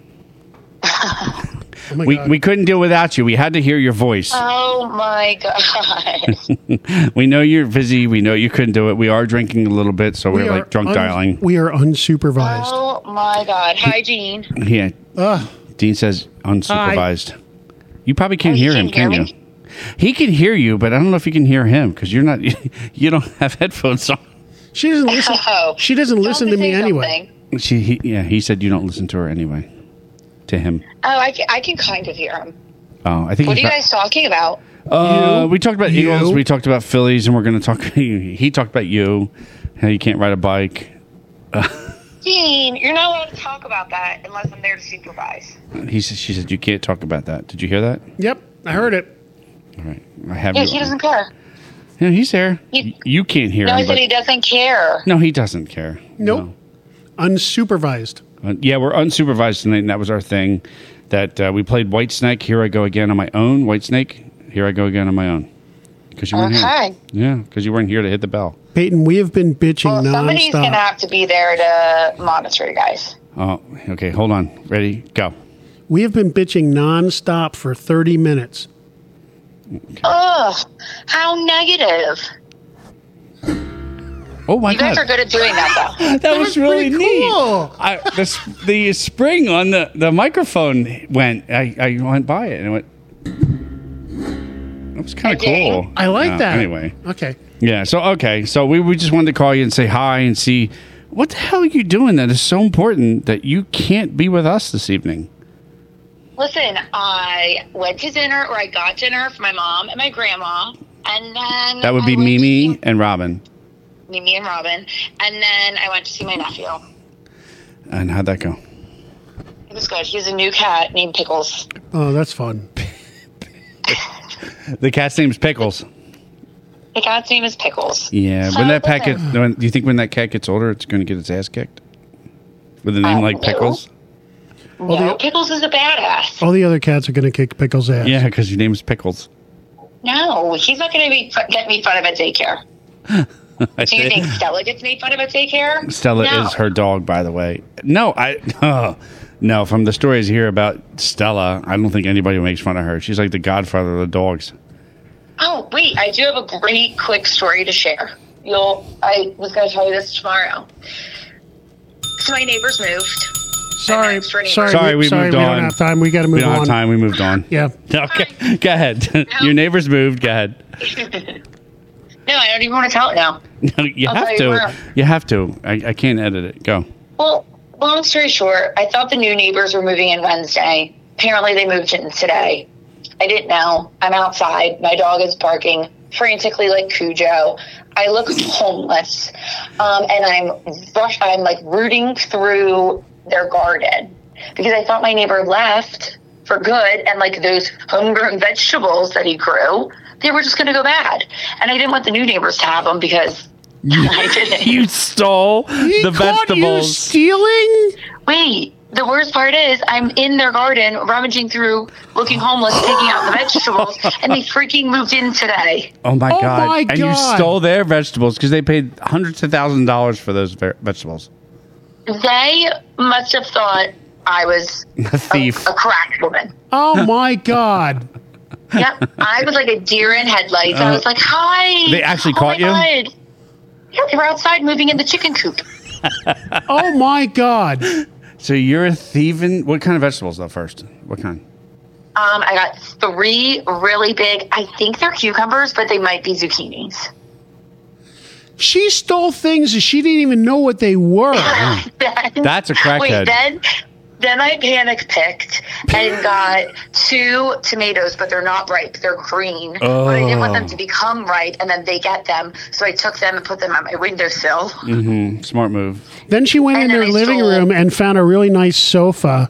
[SPEAKER 3] Oh my God.
[SPEAKER 2] We couldn't deal without you. We had to hear your voice.
[SPEAKER 4] Oh my god.
[SPEAKER 2] We know you're busy. We know you couldn't do it. We are drinking a little bit, so we're like drunk dialing.
[SPEAKER 3] We are unsupervised.
[SPEAKER 4] Oh my god. Hi, Gene.
[SPEAKER 2] Yeah.
[SPEAKER 3] Ugh.
[SPEAKER 2] Dean says unsupervised. You probably can't
[SPEAKER 4] Oh,
[SPEAKER 2] hear
[SPEAKER 4] you
[SPEAKER 2] him,
[SPEAKER 4] can
[SPEAKER 2] can
[SPEAKER 4] hear
[SPEAKER 2] you? He can hear you, but I don't know if you can hear him because you're not. You don't have headphones on.
[SPEAKER 3] She doesn't listen.
[SPEAKER 4] Oh.
[SPEAKER 3] She doesn't listen to
[SPEAKER 4] Don't
[SPEAKER 3] me
[SPEAKER 4] say
[SPEAKER 3] anyway.
[SPEAKER 4] something.
[SPEAKER 2] He said you don't listen to her anyway. To him.
[SPEAKER 4] Oh, I can kind of hear him.
[SPEAKER 2] Oh, I think.
[SPEAKER 4] What are
[SPEAKER 2] he's
[SPEAKER 4] you
[SPEAKER 2] not-
[SPEAKER 4] guys talking about?
[SPEAKER 3] You?
[SPEAKER 2] We talked about
[SPEAKER 3] You?
[SPEAKER 2] Eagles. We talked about Phillies, and we're going to talk. He talked about you. How you can't ride a bike.
[SPEAKER 4] Gene, you're not allowed to talk about that unless I'm there to supervise.
[SPEAKER 2] She said you can't talk about that. Did you hear that?
[SPEAKER 3] Yep, I heard it.
[SPEAKER 2] All right, I have
[SPEAKER 4] Yeah,
[SPEAKER 2] you.
[SPEAKER 4] he doesn't care.
[SPEAKER 2] Yeah, he's there.
[SPEAKER 4] He-
[SPEAKER 2] You can't hear
[SPEAKER 4] No,
[SPEAKER 2] him.
[SPEAKER 4] I said
[SPEAKER 2] but-
[SPEAKER 4] he doesn't care.
[SPEAKER 2] No, he doesn't care.
[SPEAKER 3] Nope. Unsupervised.
[SPEAKER 2] No. Yeah, we're unsupervised tonight, and that was our thing. That we played White Snake. Here I go again on my own. White Snake. Here I go again on my own. Because you weren't
[SPEAKER 4] Okay.
[SPEAKER 2] here. Yeah, because you weren't here to hit the bell.
[SPEAKER 3] Peyton, we have been bitching
[SPEAKER 4] Well, somebody's
[SPEAKER 3] nonstop.
[SPEAKER 4] going to have to be there to monitor you guys.
[SPEAKER 2] Oh, okay. Hold on. Ready? Go.
[SPEAKER 3] We have been bitching nonstop for 30 minutes.
[SPEAKER 4] Ugh, how negative.
[SPEAKER 2] Oh my
[SPEAKER 4] You guys
[SPEAKER 2] God!
[SPEAKER 4] are good at doing that, though.
[SPEAKER 2] That was really
[SPEAKER 3] pretty
[SPEAKER 2] neat.
[SPEAKER 3] cool.
[SPEAKER 2] The spring on the microphone went. I went by it and it went. That was kind of
[SPEAKER 4] Okay.
[SPEAKER 2] cool.
[SPEAKER 3] I like that.
[SPEAKER 2] Anyway,
[SPEAKER 3] Okay.
[SPEAKER 2] yeah. So we just wanted to call you and say hi and see what the hell are you doing that is so important that you can't be with us this evening.
[SPEAKER 4] Listen, I went to dinner, or I got dinner for my mom and my grandma, and then
[SPEAKER 2] That would be
[SPEAKER 4] I went to
[SPEAKER 2] Mimi
[SPEAKER 4] see
[SPEAKER 2] and Robin.
[SPEAKER 4] Mimi and Robin, and then I went to see my nephew.
[SPEAKER 2] And how'd that go?
[SPEAKER 4] It was good. He has a new cat named Pickles.
[SPEAKER 3] Oh, that's fun.
[SPEAKER 2] The cat's name is Pickles.
[SPEAKER 4] The cat's name is Pickles.
[SPEAKER 2] Yeah.
[SPEAKER 4] So,
[SPEAKER 2] When that cat
[SPEAKER 4] listen,
[SPEAKER 2] do you think when that cat gets older, it's going to get its ass kicked with a name like
[SPEAKER 4] no.
[SPEAKER 2] Pickles?
[SPEAKER 4] No, Pickles is a badass.
[SPEAKER 3] All the other cats are going to kick Pickles' ass.
[SPEAKER 2] Yeah, because your name's Pickles.
[SPEAKER 4] No, he's not going to get me fun of at daycare. Do you think Stella gets made fun of at daycare?
[SPEAKER 2] Stella
[SPEAKER 4] No.
[SPEAKER 2] is her dog, by the way. No, no. From the stories here about Stella, I don't think anybody makes fun of her. She's like the godfather of the dogs.
[SPEAKER 4] Oh, wait, I do have a great quick story to share. I was going to tell you this tomorrow. So my neighbors moved.
[SPEAKER 3] Sorry,
[SPEAKER 4] And
[SPEAKER 3] sorry,
[SPEAKER 2] Sorry, we moved
[SPEAKER 3] we
[SPEAKER 2] on.
[SPEAKER 3] don't have time. We got to move
[SPEAKER 2] We don't
[SPEAKER 3] on.
[SPEAKER 2] have time. We moved on.
[SPEAKER 3] Yeah.
[SPEAKER 2] Okay, go ahead. Your neighbors moved. Go ahead.
[SPEAKER 4] No, I don't even want to tell it now.
[SPEAKER 2] No, you
[SPEAKER 4] I'll
[SPEAKER 2] have
[SPEAKER 4] tell you
[SPEAKER 2] to.
[SPEAKER 4] where.
[SPEAKER 2] You have to. I can't edit it. Go.
[SPEAKER 4] Well, long story short, I thought the new neighbors were moving in Wednesday. Apparently, they moved in today. I didn't know. I'm outside. My dog is barking frantically like Cujo. I look homeless, and I'm like rooting through their garden because I thought my neighbor left for good, and like those homegrown vegetables that he grew, they were just going to go bad, and I didn't want the new neighbors to have them because I didn't.
[SPEAKER 2] You stole
[SPEAKER 3] He
[SPEAKER 2] the
[SPEAKER 3] caught you
[SPEAKER 2] vegetables.
[SPEAKER 3] stealing?
[SPEAKER 4] Wait, the worst part is I'm in their garden rummaging through, looking homeless, picking out the vegetables, and they freaking moved in today.
[SPEAKER 2] Oh my
[SPEAKER 3] Oh
[SPEAKER 2] god!
[SPEAKER 3] my
[SPEAKER 2] And you
[SPEAKER 3] God.
[SPEAKER 2] stole their vegetables because they paid hundreds of thousands of dollars for those vegetables.
[SPEAKER 4] They must have thought I was
[SPEAKER 2] A thief.
[SPEAKER 4] a crack woman.
[SPEAKER 3] Oh my God.
[SPEAKER 4] Yep, I was like a deer in headlights. I was like, "Hi!"
[SPEAKER 2] They actually
[SPEAKER 4] Oh
[SPEAKER 2] caught you?
[SPEAKER 4] my God. Yeah, they were outside moving in the chicken coop.
[SPEAKER 3] Oh my God.
[SPEAKER 2] So you're a thieving. What kind of vegetables though? First, what kind?
[SPEAKER 4] I got 3 really big. I think they're cucumbers, but they might be zucchinis.
[SPEAKER 3] She stole things that she didn't even know what they were.
[SPEAKER 2] That's a crackhead.
[SPEAKER 4] Wait, then I panic picked and got 2 tomatoes, but they're not ripe. They're green. But I didn't want them to become ripe, and then they get them. So I took them and put them on my windowsill.
[SPEAKER 2] Smart move.
[SPEAKER 3] Then she went in
[SPEAKER 4] And then
[SPEAKER 3] their
[SPEAKER 4] I
[SPEAKER 3] living
[SPEAKER 4] stole-
[SPEAKER 3] room and found a really nice sofa.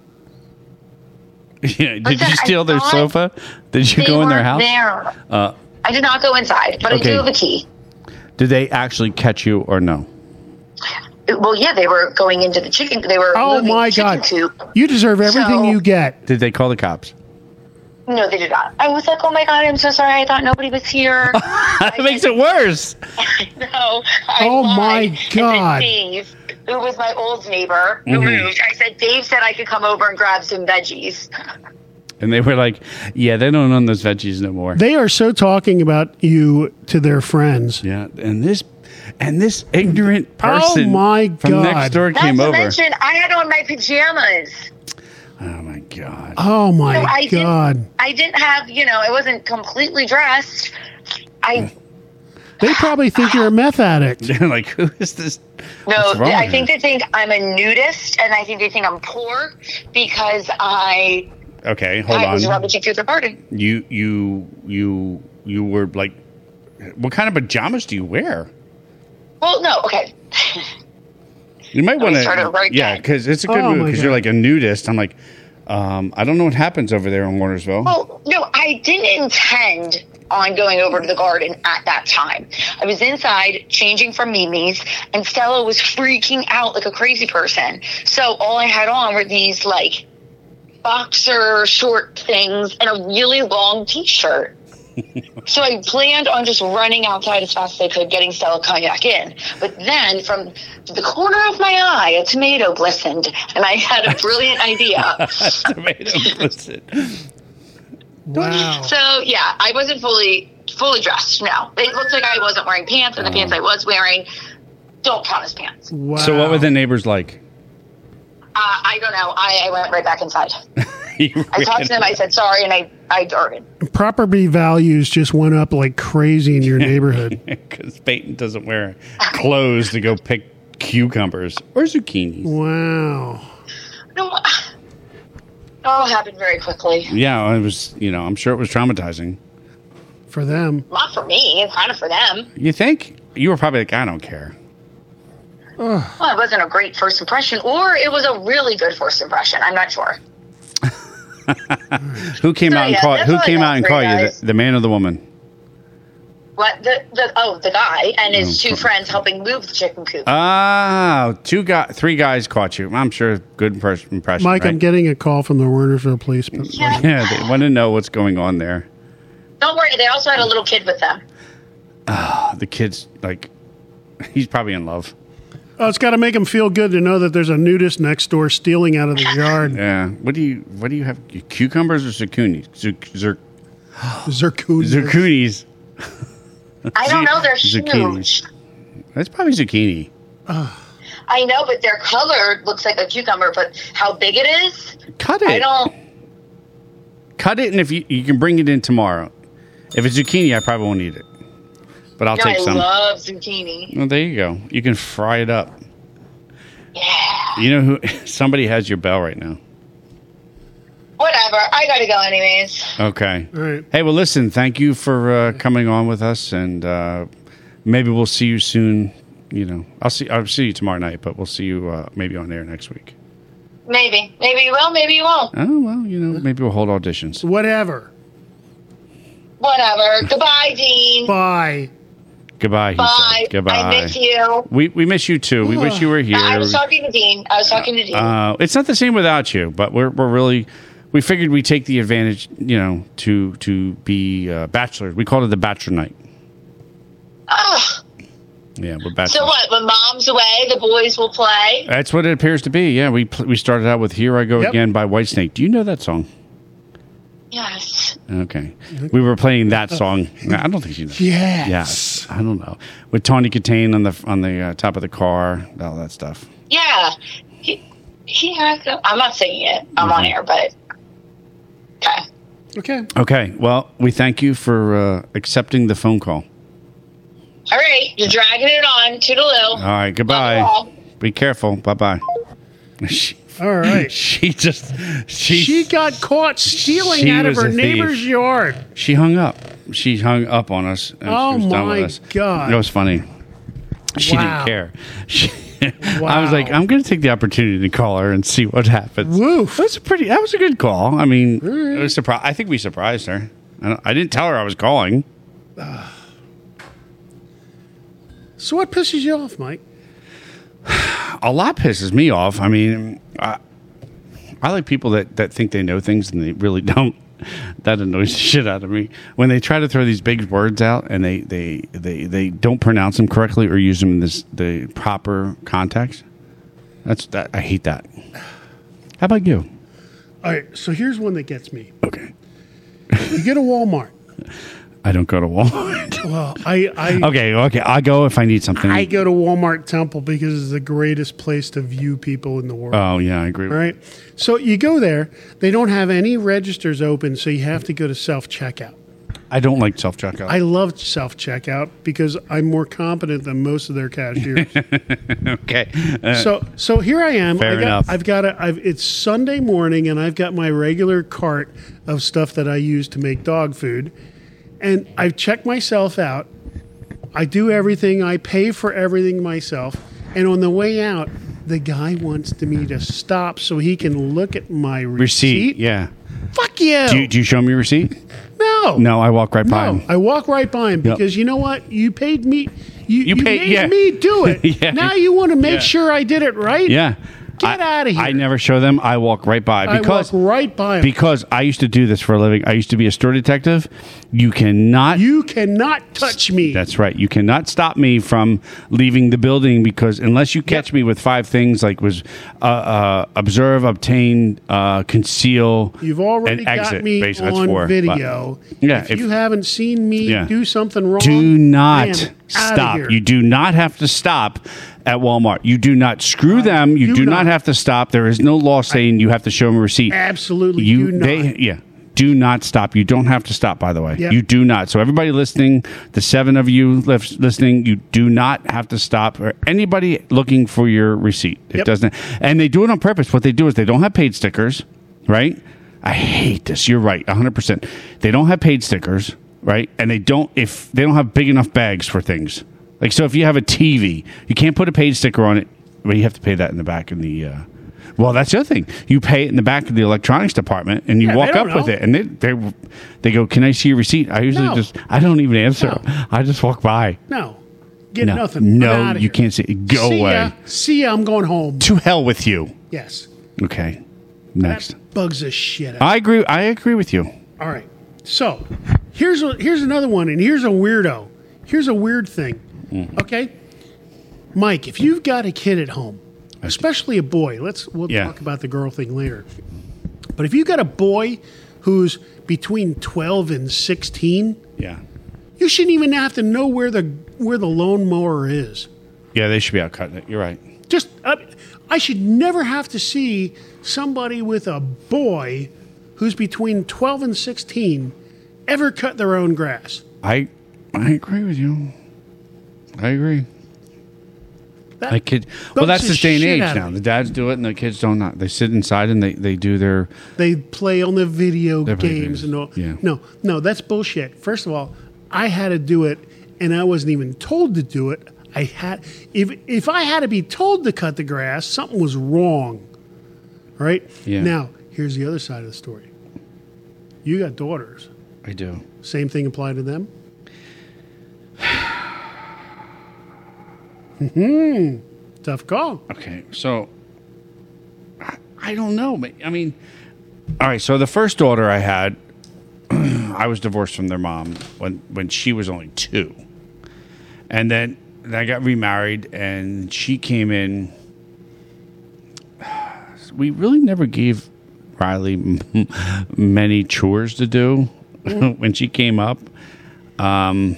[SPEAKER 2] Yeah. Did
[SPEAKER 4] Listen,
[SPEAKER 2] you steal
[SPEAKER 4] I
[SPEAKER 2] their
[SPEAKER 4] thought
[SPEAKER 2] sofa? Did you
[SPEAKER 4] They
[SPEAKER 2] go in their
[SPEAKER 4] weren't
[SPEAKER 2] house?
[SPEAKER 4] There. I did not go inside, but
[SPEAKER 2] Okay.
[SPEAKER 4] I do have a key.
[SPEAKER 2] Did they actually catch you or no?
[SPEAKER 4] Well, yeah, they were going into the chicken. They were
[SPEAKER 3] Oh
[SPEAKER 4] moving
[SPEAKER 3] my
[SPEAKER 4] the chicken
[SPEAKER 3] God.
[SPEAKER 4] coop.
[SPEAKER 3] You deserve everything
[SPEAKER 4] So-
[SPEAKER 3] you get.
[SPEAKER 2] Did they call the cops?
[SPEAKER 4] No, they did not. I was like, oh my God, I'm so sorry. I thought nobody was here.
[SPEAKER 2] That makes it worse.
[SPEAKER 4] No.
[SPEAKER 3] Oh, my
[SPEAKER 4] I said
[SPEAKER 3] God.
[SPEAKER 4] Dave, who was my old neighbor who moved, I said, Dave said I could come over and grab some veggies.
[SPEAKER 2] And they were like, "Yeah, they don't own those veggies no more."
[SPEAKER 3] They are so talking about you to their friends.
[SPEAKER 2] Yeah, and this ignorant person
[SPEAKER 3] Oh, my
[SPEAKER 2] from
[SPEAKER 3] God.
[SPEAKER 2] next door
[SPEAKER 4] Not
[SPEAKER 2] came
[SPEAKER 4] to
[SPEAKER 2] over.
[SPEAKER 4] mention, I had on my pajamas.
[SPEAKER 2] Oh my god!
[SPEAKER 3] Oh my
[SPEAKER 4] So I
[SPEAKER 3] God.
[SPEAKER 4] I didn't have, I wasn't completely dressed.
[SPEAKER 3] They probably think you're a meth addict.
[SPEAKER 2] They're like, "Who is this?"
[SPEAKER 4] No,
[SPEAKER 2] What's wrong
[SPEAKER 4] I
[SPEAKER 2] with
[SPEAKER 4] think
[SPEAKER 2] her?
[SPEAKER 4] they think I'm a nudist, and I think they think I'm poor because I
[SPEAKER 2] Okay, hold
[SPEAKER 4] was
[SPEAKER 2] on.
[SPEAKER 4] rummaging through the garden.
[SPEAKER 2] You were like, what kind of pajamas do you wear?
[SPEAKER 4] Well, no, okay.
[SPEAKER 2] You might want
[SPEAKER 4] start it
[SPEAKER 2] to,
[SPEAKER 4] right
[SPEAKER 2] yeah,
[SPEAKER 4] again.
[SPEAKER 2] because it's a good
[SPEAKER 3] Oh,
[SPEAKER 2] move
[SPEAKER 3] my
[SPEAKER 2] because you're
[SPEAKER 3] God.
[SPEAKER 2] like a nudist. I'm like, I don't know what happens over there in Warnersville.
[SPEAKER 4] Well, no, I didn't intend on going over to the garden at that time. I was inside changing from Mimi's, and Stella was freaking out like a crazy person. So all I had on were these like boxer short things and a really long t-shirt. So I planned on just running outside as fast as I could, getting Stella coming back in. But then from the corner of my eye, a tomato glistened, and I had a brilliant idea.
[SPEAKER 2] Tomato blizzard.
[SPEAKER 3] Wow.
[SPEAKER 4] So yeah, I wasn't fully dressed. No, it looked like I wasn't wearing pants, and the pants I was wearing don't count as pants.
[SPEAKER 3] Wow.
[SPEAKER 2] So what were the neighbors like?
[SPEAKER 4] I don't know. I went right back inside.
[SPEAKER 2] You
[SPEAKER 4] I talked to them. I said sorry, and I darted.
[SPEAKER 3] Property values just went up like crazy in your neighborhood.
[SPEAKER 2] Because Peyton doesn't wear clothes to go pick cucumbers or zucchinis.
[SPEAKER 3] Wow.
[SPEAKER 4] No, it all happened very quickly.
[SPEAKER 2] Yeah, it was. I'm sure it was traumatizing.
[SPEAKER 3] For them.
[SPEAKER 4] Not for me, kind of for them.
[SPEAKER 2] You think? You were probably like, I don't care.
[SPEAKER 4] Well, it wasn't a great first impression, or it was a really good first impression. I'm not sure.
[SPEAKER 2] Who came
[SPEAKER 4] So,
[SPEAKER 2] out and
[SPEAKER 4] yeah,
[SPEAKER 2] caught?
[SPEAKER 4] that's
[SPEAKER 2] Who
[SPEAKER 4] all I
[SPEAKER 2] came
[SPEAKER 4] got
[SPEAKER 2] out and
[SPEAKER 4] for
[SPEAKER 2] caught
[SPEAKER 4] you
[SPEAKER 2] you?
[SPEAKER 4] guys.
[SPEAKER 2] The man or the woman?
[SPEAKER 4] What the guy and his two friends helping move the chicken coop.
[SPEAKER 2] Ah, three guys caught you. I'm sure good impression.
[SPEAKER 3] Mike,
[SPEAKER 2] right?
[SPEAKER 3] I'm getting a call from the Wernersville police.
[SPEAKER 4] Yeah.
[SPEAKER 2] Yeah, they want to know what's going on there.
[SPEAKER 4] Don't worry, they also had a little kid with them.
[SPEAKER 2] The kid's like, he's probably in love.
[SPEAKER 3] Oh, it's got to make him feel good to know that there's a nudist next door stealing out of the yard.
[SPEAKER 2] Yeah. What do you have? Cucumbers or zucchinis?
[SPEAKER 3] Zirconium.
[SPEAKER 2] Zucchinis.
[SPEAKER 4] I don't know, they're
[SPEAKER 2] Zucchinis.
[SPEAKER 4] huge.
[SPEAKER 2] That's probably zucchini.
[SPEAKER 4] I know, but their color looks like a cucumber, but how big it is?
[SPEAKER 2] Cut it.
[SPEAKER 4] I don't.
[SPEAKER 2] Cut it, and if you can bring it in tomorrow. If it's zucchini, I probably won't eat it. But I'll take some.
[SPEAKER 4] I love zucchini.
[SPEAKER 2] Well, there you go. You can fry it up.
[SPEAKER 4] Yeah.
[SPEAKER 2] You know who? Somebody has your bell right now.
[SPEAKER 4] Whatever. I gotta go anyways.
[SPEAKER 2] Okay.
[SPEAKER 3] All right.
[SPEAKER 2] Hey, well, listen. Thank you for coming on with us, and maybe we'll see you soon. You know, I'll see you tomorrow night, but we'll see you maybe on air next week.
[SPEAKER 4] Maybe you will. Maybe you won't.
[SPEAKER 2] Oh well, you know, maybe we'll hold auditions.
[SPEAKER 3] Whatever.
[SPEAKER 4] Whatever. Goodbye, Dean.
[SPEAKER 3] Bye.
[SPEAKER 2] Goodbye. He
[SPEAKER 4] Bye.
[SPEAKER 2] said. Goodbye.
[SPEAKER 4] I miss you.
[SPEAKER 2] We miss you too. We wish you were here.
[SPEAKER 4] I was talking to Dean.
[SPEAKER 2] It's not the same without you, but we're really. We figured we'd take the advantage, you know, to be bachelors. We called it the Bachelor Night.
[SPEAKER 4] Ugh.
[SPEAKER 2] Yeah, we're bachelors.
[SPEAKER 4] So what? When Mom's away, the boys will play.
[SPEAKER 2] That's what it appears to be. Yeah, we started out with "Here I Go
[SPEAKER 3] Yep.
[SPEAKER 2] Again" by Whitesnake. Do you know that song?
[SPEAKER 4] Yes.
[SPEAKER 2] Okay, we were playing that song. I don't think she knows.
[SPEAKER 3] Yes.
[SPEAKER 2] Yeah, I don't know. With Tawny Katane on the top of the car, all that stuff.
[SPEAKER 4] Yeah. He has. I'm not saying it. I'm on air, but okay.
[SPEAKER 3] Okay.
[SPEAKER 2] Okay, well, we thank you for accepting the phone call.
[SPEAKER 4] All right, you're dragging it on. Toodaloo.
[SPEAKER 2] All right, goodbye.
[SPEAKER 4] Love you all.
[SPEAKER 2] Be careful. Bye bye.
[SPEAKER 3] All right.
[SPEAKER 2] She
[SPEAKER 3] got caught stealing
[SPEAKER 2] she
[SPEAKER 3] out of
[SPEAKER 2] was
[SPEAKER 3] her
[SPEAKER 2] a thief.
[SPEAKER 3] neighbor's yard.
[SPEAKER 2] She hung up. She hung up on us. And
[SPEAKER 3] Oh,
[SPEAKER 2] she was done
[SPEAKER 3] my
[SPEAKER 2] with us.
[SPEAKER 3] God.
[SPEAKER 2] It was funny. She
[SPEAKER 3] Wow.
[SPEAKER 2] didn't care. I
[SPEAKER 3] Wow.
[SPEAKER 2] was like, I'm going to take the opportunity to call her and see what happens.
[SPEAKER 3] Woof.
[SPEAKER 2] That was a good call. I mean, it was I think we surprised her. I didn't tell her I was calling.
[SPEAKER 3] So what pisses you off, Mike?
[SPEAKER 2] A lot pisses me off. I mean, I like people that think they know things and they really don't. That annoys the shit out of me when they try to throw these big words out and they don't pronounce them correctly or use them in the proper context. I hate that. How about you?
[SPEAKER 3] All right. So here's one that gets me.
[SPEAKER 2] Okay,
[SPEAKER 3] You get a Walmart.
[SPEAKER 2] I don't go to Walmart.
[SPEAKER 3] Well, I
[SPEAKER 2] Okay. I go if I need something.
[SPEAKER 3] I go to Walmart Temple because it's the greatest place to view people in the world.
[SPEAKER 2] Oh yeah, I agree.
[SPEAKER 3] All right. So you go there. They don't have any registers open, so you have to go to self-checkout.
[SPEAKER 2] I don't like self checkout.
[SPEAKER 3] I love self-checkout because I'm more competent than most of their cashiers.
[SPEAKER 2] Okay.
[SPEAKER 3] So here I am.
[SPEAKER 2] Fair enough.
[SPEAKER 3] It's Sunday morning, and I've got my regular cart of stuff that I use to make dog food, and I've checked myself out. I do everything. I pay for everything myself, and on the way out, the guy wants me to stop so he can look at my receipt.
[SPEAKER 2] Yeah.
[SPEAKER 3] Fuck you.
[SPEAKER 2] Do you show me receipt?
[SPEAKER 3] No.
[SPEAKER 2] No, I walk right by
[SPEAKER 3] No,
[SPEAKER 2] him.
[SPEAKER 3] I walk right by him
[SPEAKER 2] Yep.
[SPEAKER 3] because you know what? You paid me. You
[SPEAKER 2] paid-
[SPEAKER 3] made
[SPEAKER 2] yeah.
[SPEAKER 3] me do it.
[SPEAKER 2] Yeah.
[SPEAKER 3] Now you want to make
[SPEAKER 2] Yeah.
[SPEAKER 3] sure I did it right?
[SPEAKER 2] Yeah.
[SPEAKER 3] Get outta here.
[SPEAKER 2] I never show them. I walk right by
[SPEAKER 3] I
[SPEAKER 2] because
[SPEAKER 3] walk right by him.
[SPEAKER 2] because I used to do this for a living. I used to be a store detective. You cannot.
[SPEAKER 3] You cannot touch me.
[SPEAKER 2] That's right. You cannot stop me from leaving the building because unless you catch me with 5 things like was observe, obtain, conceal,
[SPEAKER 3] You've already
[SPEAKER 2] and exit.
[SPEAKER 3] got me
[SPEAKER 2] Basically, that's
[SPEAKER 3] on
[SPEAKER 2] 4.
[SPEAKER 3] video.
[SPEAKER 2] But- yeah,
[SPEAKER 3] If you haven't seen me
[SPEAKER 2] Yeah.
[SPEAKER 3] do something wrong,
[SPEAKER 2] do
[SPEAKER 3] I
[SPEAKER 2] not
[SPEAKER 3] am outta
[SPEAKER 2] stop.
[SPEAKER 3] here.
[SPEAKER 2] You do not have to stop at Walmart. You do not screw them. You
[SPEAKER 3] do
[SPEAKER 2] do not
[SPEAKER 3] not.
[SPEAKER 2] have to stop. There is no law saying you have to show them a receipt.
[SPEAKER 3] Absolutely
[SPEAKER 2] You
[SPEAKER 3] do not.
[SPEAKER 2] do not stop. You don't have to stop, by the way.
[SPEAKER 3] Yep.
[SPEAKER 2] You do not. So everybody listening, the 7 of you listening, you do not have to stop, or anybody looking for your receipt. It
[SPEAKER 3] Yep.
[SPEAKER 2] doesn't. And they do it on purpose. What they do is they don't have paid stickers, right? I hate this. You're right, 100%. They don't have paid stickers, right? And they don't have big enough bags for things. Like, so if you have a TV, you can't put a paid sticker on it, but you have to pay that in the back in the Well, that's the other thing. You pay it in the back of the electronics department, and you
[SPEAKER 3] Yeah,
[SPEAKER 2] walk
[SPEAKER 3] they
[SPEAKER 2] up
[SPEAKER 3] don't
[SPEAKER 2] with
[SPEAKER 3] know.
[SPEAKER 2] it, and they go, "Can I see your receipt?" I usually
[SPEAKER 3] No.
[SPEAKER 2] I don't even answer.
[SPEAKER 3] No.
[SPEAKER 2] I just walk by.
[SPEAKER 3] No. Get
[SPEAKER 2] No,
[SPEAKER 3] nothing. I'm
[SPEAKER 2] no,
[SPEAKER 3] outta
[SPEAKER 2] you
[SPEAKER 3] here.
[SPEAKER 2] can't see. Go
[SPEAKER 3] See
[SPEAKER 2] away.
[SPEAKER 3] ya. See ya. I'm going home.
[SPEAKER 2] To hell with you.
[SPEAKER 3] Yes.
[SPEAKER 2] Okay. Next.
[SPEAKER 3] That bugs the shit out.
[SPEAKER 2] I agree with you.
[SPEAKER 3] All right. So here's another one, and here's a weirdo. Here's a weird thing. Okay, Mike, if you've got a kid at home, especially a boy, we'll
[SPEAKER 2] Yeah.
[SPEAKER 3] talk about the girl thing later. But if you've got a boy who's between 12 and 16,
[SPEAKER 2] Yeah.
[SPEAKER 3] you shouldn't even have to know where the lawnmower is.
[SPEAKER 2] Yeah, they should be out cutting it. You're right.
[SPEAKER 3] Just I should never have to see somebody with a boy who's between 12 and 16 ever cut their own grass.
[SPEAKER 2] I agree with you. I agree.
[SPEAKER 3] That
[SPEAKER 2] Like kid,
[SPEAKER 3] bugs
[SPEAKER 2] well, that's
[SPEAKER 3] the
[SPEAKER 2] this day and
[SPEAKER 3] shit
[SPEAKER 2] age
[SPEAKER 3] out of
[SPEAKER 2] now.
[SPEAKER 3] me.
[SPEAKER 2] The dads do it, and the kids don't. Not. They sit inside and they do their.
[SPEAKER 3] They play on the video
[SPEAKER 2] They play
[SPEAKER 3] games
[SPEAKER 2] videos,
[SPEAKER 3] and all.
[SPEAKER 2] yeah.
[SPEAKER 3] No, that's bullshit. First of all, I had to do it, and I wasn't even told to do it. I had if I had to be told to cut the grass, something was wrong. Right?
[SPEAKER 2] Yeah.
[SPEAKER 3] Now, here's the other side of the story. You got daughters.
[SPEAKER 2] I do.
[SPEAKER 3] Same thing apply to them? Tough call.
[SPEAKER 2] Okay, so I don't know. I mean, all right. So the first daughter I had, I was divorced from their mom when she was only 2, and then I got remarried, and she came in. We really never gave Riley many chores to do when she came up. I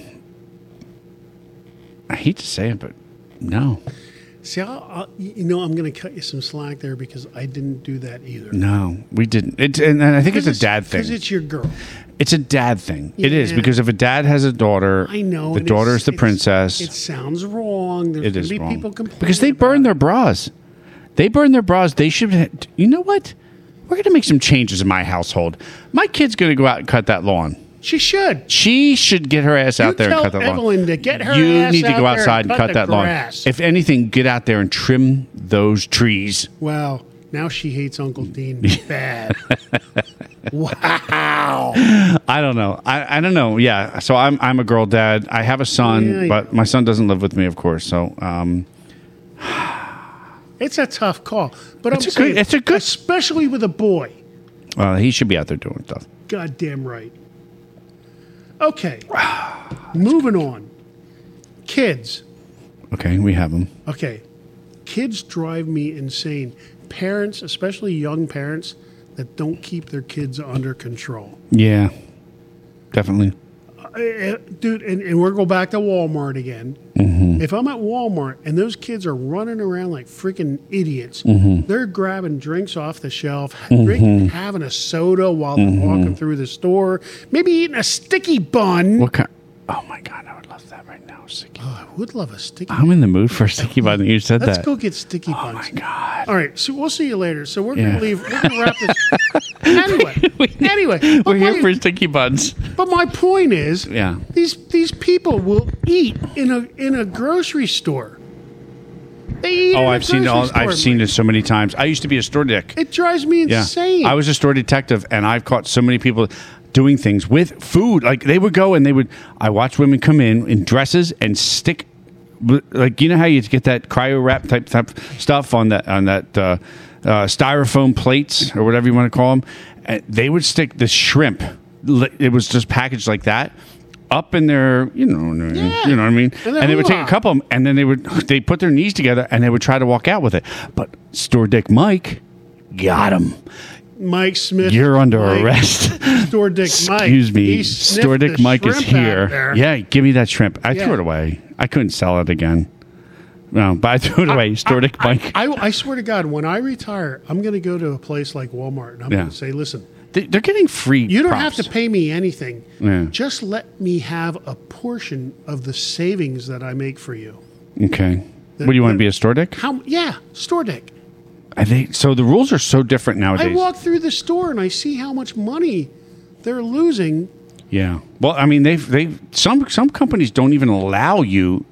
[SPEAKER 2] hate to say it, but no.
[SPEAKER 3] See, I'm going to cut you some slack there because I didn't do that either.
[SPEAKER 2] No, we didn't. And I think it's a dad thing.
[SPEAKER 3] Because it's your girl.
[SPEAKER 2] It's a dad thing. It is,
[SPEAKER 3] Yeah.
[SPEAKER 2] because if a dad has a daughter,
[SPEAKER 3] I know.
[SPEAKER 2] the
[SPEAKER 3] and
[SPEAKER 2] daughter is the
[SPEAKER 3] it's-
[SPEAKER 2] princess.
[SPEAKER 3] It sounds wrong. There's
[SPEAKER 2] It
[SPEAKER 3] going
[SPEAKER 2] is
[SPEAKER 3] to be
[SPEAKER 2] wrong.
[SPEAKER 3] people complaining.
[SPEAKER 2] Because they burn their bras. They burn their bras. They should. You know what? We're going to make some changes in my household. My kid's going to go out and cut that lawn.
[SPEAKER 3] She should.
[SPEAKER 2] She should get her ass out there and
[SPEAKER 3] tell
[SPEAKER 2] cut that lawn.
[SPEAKER 3] Evelyn to get her
[SPEAKER 2] You
[SPEAKER 3] ass
[SPEAKER 2] need to
[SPEAKER 3] out
[SPEAKER 2] go
[SPEAKER 3] there
[SPEAKER 2] outside and cut
[SPEAKER 3] the
[SPEAKER 2] that
[SPEAKER 3] grass.
[SPEAKER 2] lawn. If anything, get out there and trim those trees.
[SPEAKER 3] Well, now she hates Uncle Dean bad. Wow.
[SPEAKER 2] I don't know. I don't know. Yeah. So I'm a girl dad. I have a son,
[SPEAKER 3] Yeah,
[SPEAKER 2] but my son doesn't live with me, of course. So
[SPEAKER 3] It's a tough call. But I'm
[SPEAKER 2] It's a
[SPEAKER 3] saying,
[SPEAKER 2] good- it's a good-
[SPEAKER 3] especially with a boy.
[SPEAKER 2] he should be out there doing stuff.
[SPEAKER 3] Goddamn right. Okay. Moving on. Kids.
[SPEAKER 2] Okay, we have them.
[SPEAKER 3] Okay. Kids drive me insane. Parents, especially young parents, that don't keep their kids under control.
[SPEAKER 2] Yeah, definitely.
[SPEAKER 3] Dude, and we're going back to Walmart again.
[SPEAKER 2] Mm-hmm.
[SPEAKER 3] If I'm at Walmart and those kids are running around like freaking idiots,
[SPEAKER 2] Mm-hmm.
[SPEAKER 3] they're grabbing drinks off the shelf, having a soda while they're
[SPEAKER 2] Mm-hmm.
[SPEAKER 3] walking through the store, maybe eating a sticky bun.
[SPEAKER 2] What kind? Oh my god, I would love that right now. Sticky.
[SPEAKER 3] Oh, I would love a sticky
[SPEAKER 2] I'm in the mood for a sticky bun. You said
[SPEAKER 3] Let's
[SPEAKER 2] that.
[SPEAKER 3] go get sticky
[SPEAKER 2] Oh
[SPEAKER 3] buns.
[SPEAKER 2] my god.
[SPEAKER 3] All right, so we'll see you later. So we're
[SPEAKER 2] Yeah.
[SPEAKER 3] gonna leave. We're gonna wrap this. anyway,
[SPEAKER 2] We're here for sticky buns.
[SPEAKER 3] But my point is,
[SPEAKER 2] Yeah.
[SPEAKER 3] these people will eat in a grocery store. They eat. in
[SPEAKER 2] Oh,
[SPEAKER 3] a
[SPEAKER 2] I've seen
[SPEAKER 3] grocery store,
[SPEAKER 2] I've seen it so many times. I used to be a store dick.
[SPEAKER 3] It drives me
[SPEAKER 2] Yeah,
[SPEAKER 3] insane.
[SPEAKER 2] I was a store detective, and I've caught so many people doing things with food. Like they would go and they would. I watched women come in dresses and stick, like you know how you get that cryo wrap type stuff on that styrofoam plates or whatever you want to call them. And they would stick the shrimp. It was just packaged like that. Up in their, you know what I mean,
[SPEAKER 3] And
[SPEAKER 2] and they would take a
[SPEAKER 3] hoo-ha.
[SPEAKER 2] couple of them, and then they put their knees together, and they would try to walk out with it. But store dick Mike got him.
[SPEAKER 3] Mike Smith.
[SPEAKER 2] You're under
[SPEAKER 3] Mike,
[SPEAKER 2] arrest.
[SPEAKER 3] Store Dick Mike.
[SPEAKER 2] Excuse me.
[SPEAKER 3] He sniffed
[SPEAKER 2] Store Dick
[SPEAKER 3] the
[SPEAKER 2] Mike is
[SPEAKER 3] shrimp out
[SPEAKER 2] here.
[SPEAKER 3] there.
[SPEAKER 2] Yeah, give me that shrimp. I
[SPEAKER 3] Yeah.
[SPEAKER 2] threw it away. I couldn't sell it again. No, but I threw it away. Store Dick Mike.
[SPEAKER 3] I swear to God, when I retire, I'm going to go to a place like Walmart and I'm
[SPEAKER 2] Yeah.
[SPEAKER 3] going to say, listen,
[SPEAKER 2] They're getting free.
[SPEAKER 3] you don't
[SPEAKER 2] props.
[SPEAKER 3] have to pay me anything.
[SPEAKER 2] Yeah.
[SPEAKER 3] Just let me have a portion of the savings that I make for you.
[SPEAKER 2] Okay. What do you want to be a store dick?
[SPEAKER 3] Yeah, Store Dick.
[SPEAKER 2] So the rules are so different
[SPEAKER 3] I
[SPEAKER 2] nowadays.
[SPEAKER 3] walk through the store and I see how much money they're losing.
[SPEAKER 2] Yeah. Well, I mean, some companies don't even allow you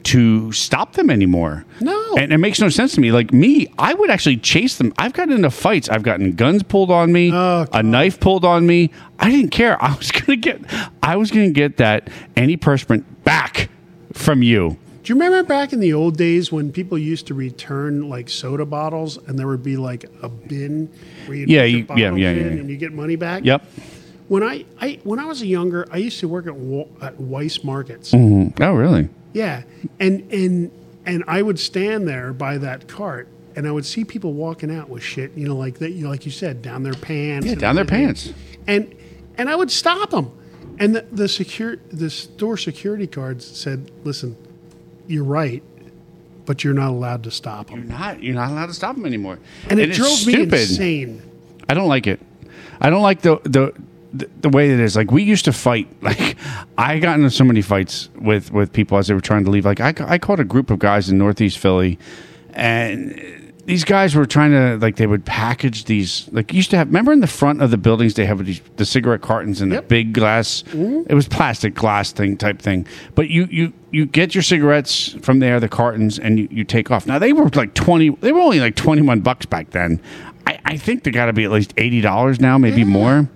[SPEAKER 2] to stop them anymore.
[SPEAKER 3] No.
[SPEAKER 2] And it makes no sense to me. Like me, I would actually chase them. I've gotten into fights. I've gotten guns pulled on me,
[SPEAKER 3] Oh,
[SPEAKER 2] a knife pulled on me. I didn't care. I was gonna get that antiperspirant back from you.
[SPEAKER 3] Do you remember back in the old days when people used to return like soda bottles and there would be like a bin where you'd
[SPEAKER 2] Yeah,
[SPEAKER 3] put your
[SPEAKER 2] you-
[SPEAKER 3] bottles
[SPEAKER 2] yeah,
[SPEAKER 3] in
[SPEAKER 2] yeah.
[SPEAKER 3] and you get money back?
[SPEAKER 2] Yep.
[SPEAKER 3] When I was younger, I used to work at Weiss Markets.
[SPEAKER 2] Oh, really?
[SPEAKER 3] Yeah, and I would stand there by that cart, and I would see people walking out with shit, like that, like you said, down their pants.
[SPEAKER 2] Yeah,
[SPEAKER 3] and
[SPEAKER 2] down their
[SPEAKER 3] everything.
[SPEAKER 2] pants.
[SPEAKER 3] And I would stop them, and the store security guards said, "Listen, you're right, but you're not allowed to stop them."
[SPEAKER 2] You're not allowed to stop them anymore.
[SPEAKER 3] And it
[SPEAKER 2] it's
[SPEAKER 3] drove me
[SPEAKER 2] stupid.
[SPEAKER 3] insane.
[SPEAKER 2] I don't like it. I don't like the way it is. Like we used to fight. Like I got into so many fights with people as they were trying to leave. Like I caught a group of guys in Northeast Philly, and these guys were trying to, like, they would package these, like, used to have, remember in the front of the buildings they have the cigarette cartons in a big glass, it was plastic glass type thing, but you get your cigarettes from there, the cartons, and you take off. Now they were only like $21 back then. I think they got to be at least $80 now, maybe more.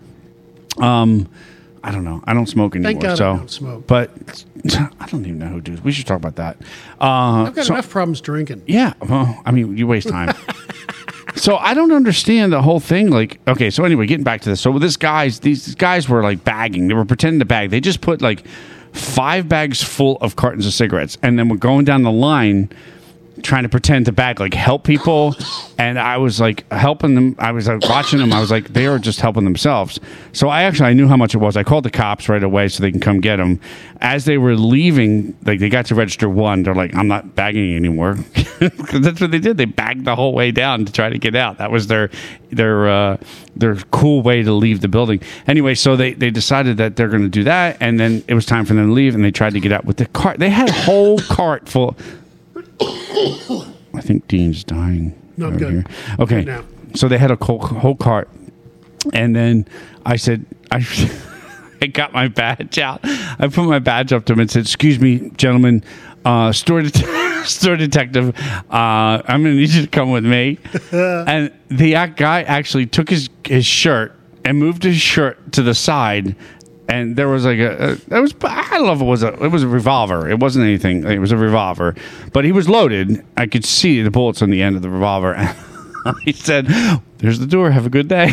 [SPEAKER 2] I don't know. I don't smoke anymore.
[SPEAKER 3] Thank God
[SPEAKER 2] so,
[SPEAKER 3] I don't smoke.
[SPEAKER 2] But I don't even know who does. We should talk about that.
[SPEAKER 3] I've got enough problems drinking.
[SPEAKER 2] Yeah. Well, I mean, you waste time. So I don't understand the whole thing. Like, okay, so anyway, getting back to this. So these guys were like bagging. They were pretending to bag. They just put like 5 bags full of cartons of cigarettes, and then we're going down the line trying to pretend to bag, like help people. And I was like helping them. I was like watching them. I was like, they are just helping themselves. So I knew how much it was. I called the cops right away so they can come get them. As they were leaving, like they got to register 1. They're like, I'm not bagging anymore. That's what they did. They bagged the whole way down to try to get out. That was their cool way to leave the building. Anyway, so they decided that they're going to do that. And then it was time for them to leave, and they tried to get out with the cart. They had a whole cart full. I think Dean's dying.
[SPEAKER 3] No, I'm
[SPEAKER 2] over
[SPEAKER 3] good.
[SPEAKER 2] here. Okay.
[SPEAKER 3] Good now.
[SPEAKER 2] So they had a whole cart. And then I said, I got my badge out. I put my badge up to him and said, "Excuse me, gentlemen, store detective, I'm going to need you to come with me." And the guy actually took his shirt and moved his shirt to the side. And there was like I don't know if it was a revolver. It wasn't anything. It was a revolver, but he was loaded. I could see the bullets on the end of the revolver. And he said, "There's the door. Have a good day."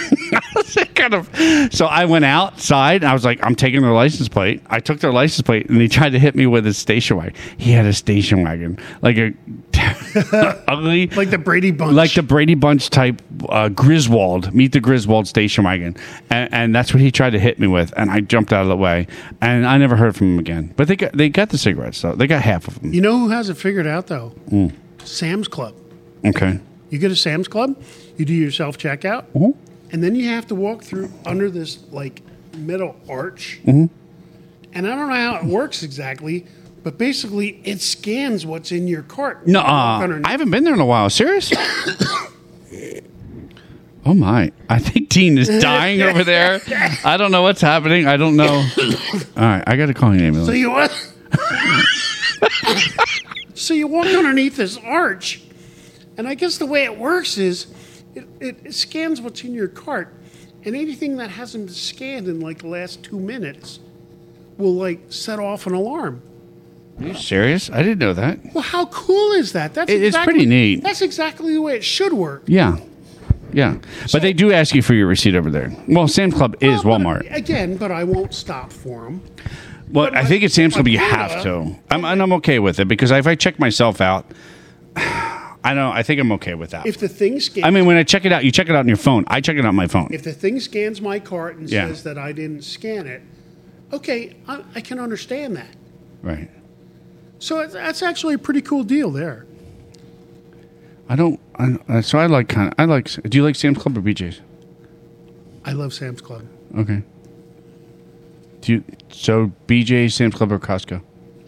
[SPEAKER 2] So I went outside. And I was like, "I'm taking their license plate." I took their license plate, and he tried to hit me with his station wagon. He had a station wagon, like a ugly,
[SPEAKER 3] Like the Brady Bunch.
[SPEAKER 2] like the Brady Bunch type Griswold, meet the Griswold station wagon, and that's what he tried to hit me with, and I jumped out of the way, and I never heard from him again. But they got the cigarettes, though. They got half of them.
[SPEAKER 3] You know who has it figured out, though? Sam's Club.
[SPEAKER 2] Okay.
[SPEAKER 3] You go to Sam's Club, you do your self-checkout, and then you have to walk through under this, like, middle arch. And I don't know how it works exactly, but basically it scans what's in your cart.
[SPEAKER 2] No,
[SPEAKER 3] You walk underneath.
[SPEAKER 2] I haven't been there in a while. Serious? Oh my! I think Dean is dying over there. I don't know what's happening. I don't know. All right, I got to call an ambulance.
[SPEAKER 3] So you what? So you walk underneath this arch, and I guess the way it works is it scans what's in your cart, and anything that hasn't been scanned in like the last 2 minutes will like set off an alarm.
[SPEAKER 2] Are you serious? I didn't know that.
[SPEAKER 3] Well, how cool is that? That's
[SPEAKER 2] It's pretty neat.
[SPEAKER 3] That's exactly the way it should work.
[SPEAKER 2] Yeah. Yeah. But they do ask you for your receipt over there. Well, Sam's Club is
[SPEAKER 3] Well, but
[SPEAKER 2] Walmart.
[SPEAKER 3] again, but I won't stop for them.
[SPEAKER 2] Well, I think at Sam's Club you
[SPEAKER 3] my
[SPEAKER 2] have to. I'm okay with it because if I check myself out, I think I'm okay with that.
[SPEAKER 3] If the thing scans,
[SPEAKER 2] I mean, when I check it out, you check it out on your phone. I check it out on my phone.
[SPEAKER 3] if the thing scans my cart and
[SPEAKER 2] Yeah.
[SPEAKER 3] says that I didn't scan it, okay, I can understand that.
[SPEAKER 2] Right.
[SPEAKER 3] So that's actually a pretty cool deal there.
[SPEAKER 2] Do you like Sam's Club or BJ's?
[SPEAKER 3] I love Sam's Club.
[SPEAKER 2] Okay. So BJ's, Sam's Club, or Costco?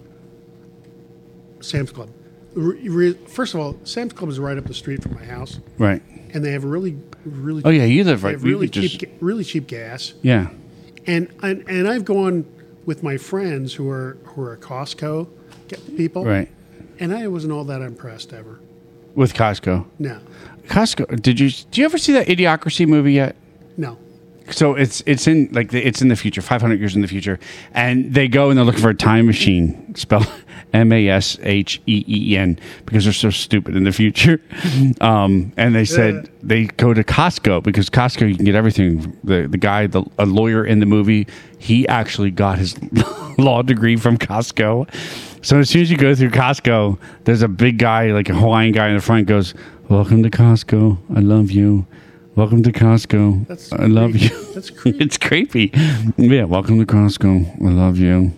[SPEAKER 3] Sam's Club. First of all, Sam's Club is right up the street from my house,
[SPEAKER 2] Right.
[SPEAKER 3] and they have really
[SPEAKER 2] Oh yeah, you live
[SPEAKER 3] they
[SPEAKER 2] right.
[SPEAKER 3] have
[SPEAKER 2] You
[SPEAKER 3] really
[SPEAKER 2] could just-
[SPEAKER 3] really cheap gas.
[SPEAKER 2] Yeah.
[SPEAKER 3] And I've gone with my friends who are Costco people.
[SPEAKER 2] Right.
[SPEAKER 3] And I wasn't all that impressed ever.
[SPEAKER 2] With Costco.
[SPEAKER 3] No.
[SPEAKER 2] Costco. Do you ever see that Idiocracy movie yet?
[SPEAKER 3] No.
[SPEAKER 2] So it's in it's in the future, 500 years in the future, and they go and they're looking for a time machine, spelled Masheen, because they're so stupid in the future. And they said they go to Costco because Costco you can get everything. The guy, a lawyer in the movie, he actually got his law degree from Costco. So as soon as you go through Costco, there's a big guy, like a Hawaiian guy in the front, goes, "Welcome to Costco. I love you. Welcome to Costco.
[SPEAKER 3] That's
[SPEAKER 2] I love
[SPEAKER 3] creepy.
[SPEAKER 2] you."
[SPEAKER 3] That's creepy.
[SPEAKER 2] It's creepy. Yeah, welcome to Costco. I love you.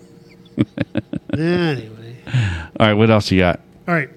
[SPEAKER 3] Anyway.
[SPEAKER 2] All right, what else you got?
[SPEAKER 3] All right.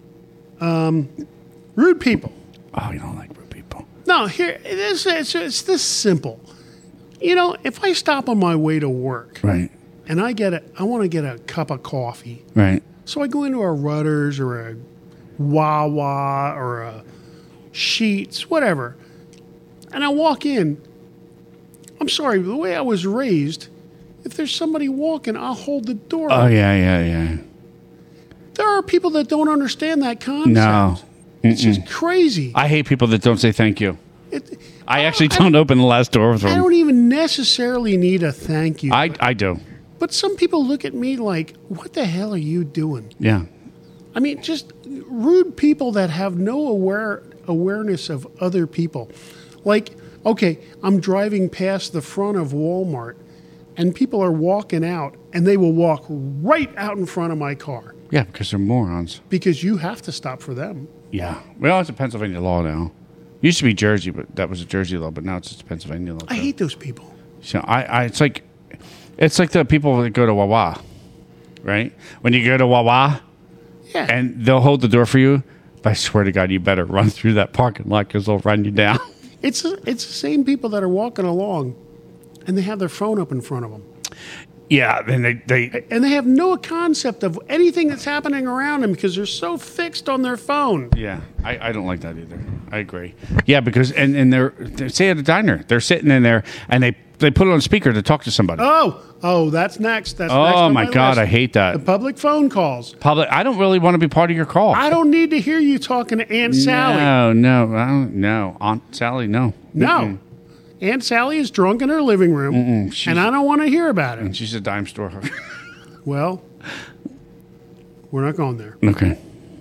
[SPEAKER 3] Rude people.
[SPEAKER 2] Oh, you don't like rude people.
[SPEAKER 3] No, here it's this simple. You know, if I stop on my way to work
[SPEAKER 2] Right,
[SPEAKER 3] and I want to get a cup of coffee,
[SPEAKER 2] right.
[SPEAKER 3] so I go into a Rutter's or a Wawa or a Sheets, whatever, and I walk in. I'm sorry, the way I was raised, if there's somebody walking, I'll hold the door.
[SPEAKER 2] Oh, yeah.
[SPEAKER 3] There are people that don't understand that concept.
[SPEAKER 2] No.
[SPEAKER 3] It's just crazy.
[SPEAKER 2] I hate people that don't say thank you.
[SPEAKER 3] It,
[SPEAKER 2] I actually don't open the last door with
[SPEAKER 3] I
[SPEAKER 2] them.
[SPEAKER 3] don't even necessarily need a thank you.
[SPEAKER 2] I do.
[SPEAKER 3] But some people look at me like, what the hell are you doing?
[SPEAKER 2] Yeah.
[SPEAKER 3] I mean, just rude people that have no awareness of other people. Like, okay, I'm driving past the front of Walmart and people are walking out and they will walk right out in front of my car
[SPEAKER 2] Yeah, because they're morons.
[SPEAKER 3] because you have to stop for them.
[SPEAKER 2] Yeah. Well, it's a Pennsylvania law now. Used to be Jersey, but that was a Jersey law, but now it's just a Pennsylvania law.
[SPEAKER 3] I
[SPEAKER 2] too.
[SPEAKER 3] hate those people.
[SPEAKER 2] So it's like the people that go to Wawa, right? When you go to Wawa
[SPEAKER 3] Yeah.
[SPEAKER 2] and they'll hold the door for you, but I swear to God, you better run through that parking lot because they'll run you down.
[SPEAKER 3] It's the same people that are walking along and they have their phone up in front of them.
[SPEAKER 2] Yeah, then they
[SPEAKER 3] And they have no concept of anything that's happening around them because they're so fixed on their phone.
[SPEAKER 2] yeah, I don't like that either. I agree. Yeah, because and they're say at a diner, they're sitting in there and they put it on speaker to talk to somebody.
[SPEAKER 3] Oh, that's next. That's next
[SPEAKER 2] Oh
[SPEAKER 3] on
[SPEAKER 2] my God,
[SPEAKER 3] list.
[SPEAKER 2] I hate that.
[SPEAKER 3] The public phone calls.
[SPEAKER 2] Public. I don't really want to be part of your call.
[SPEAKER 3] I don't need to hear you talking to Aunt Sally.
[SPEAKER 2] No, I don't. No, Aunt Sally, no.
[SPEAKER 3] No.
[SPEAKER 2] Mm-mm.
[SPEAKER 3] Aunt Sally is drunk in her living room, and I don't want to hear about it.
[SPEAKER 2] She's a dime store.
[SPEAKER 3] Well, we're not going there.
[SPEAKER 2] Okay.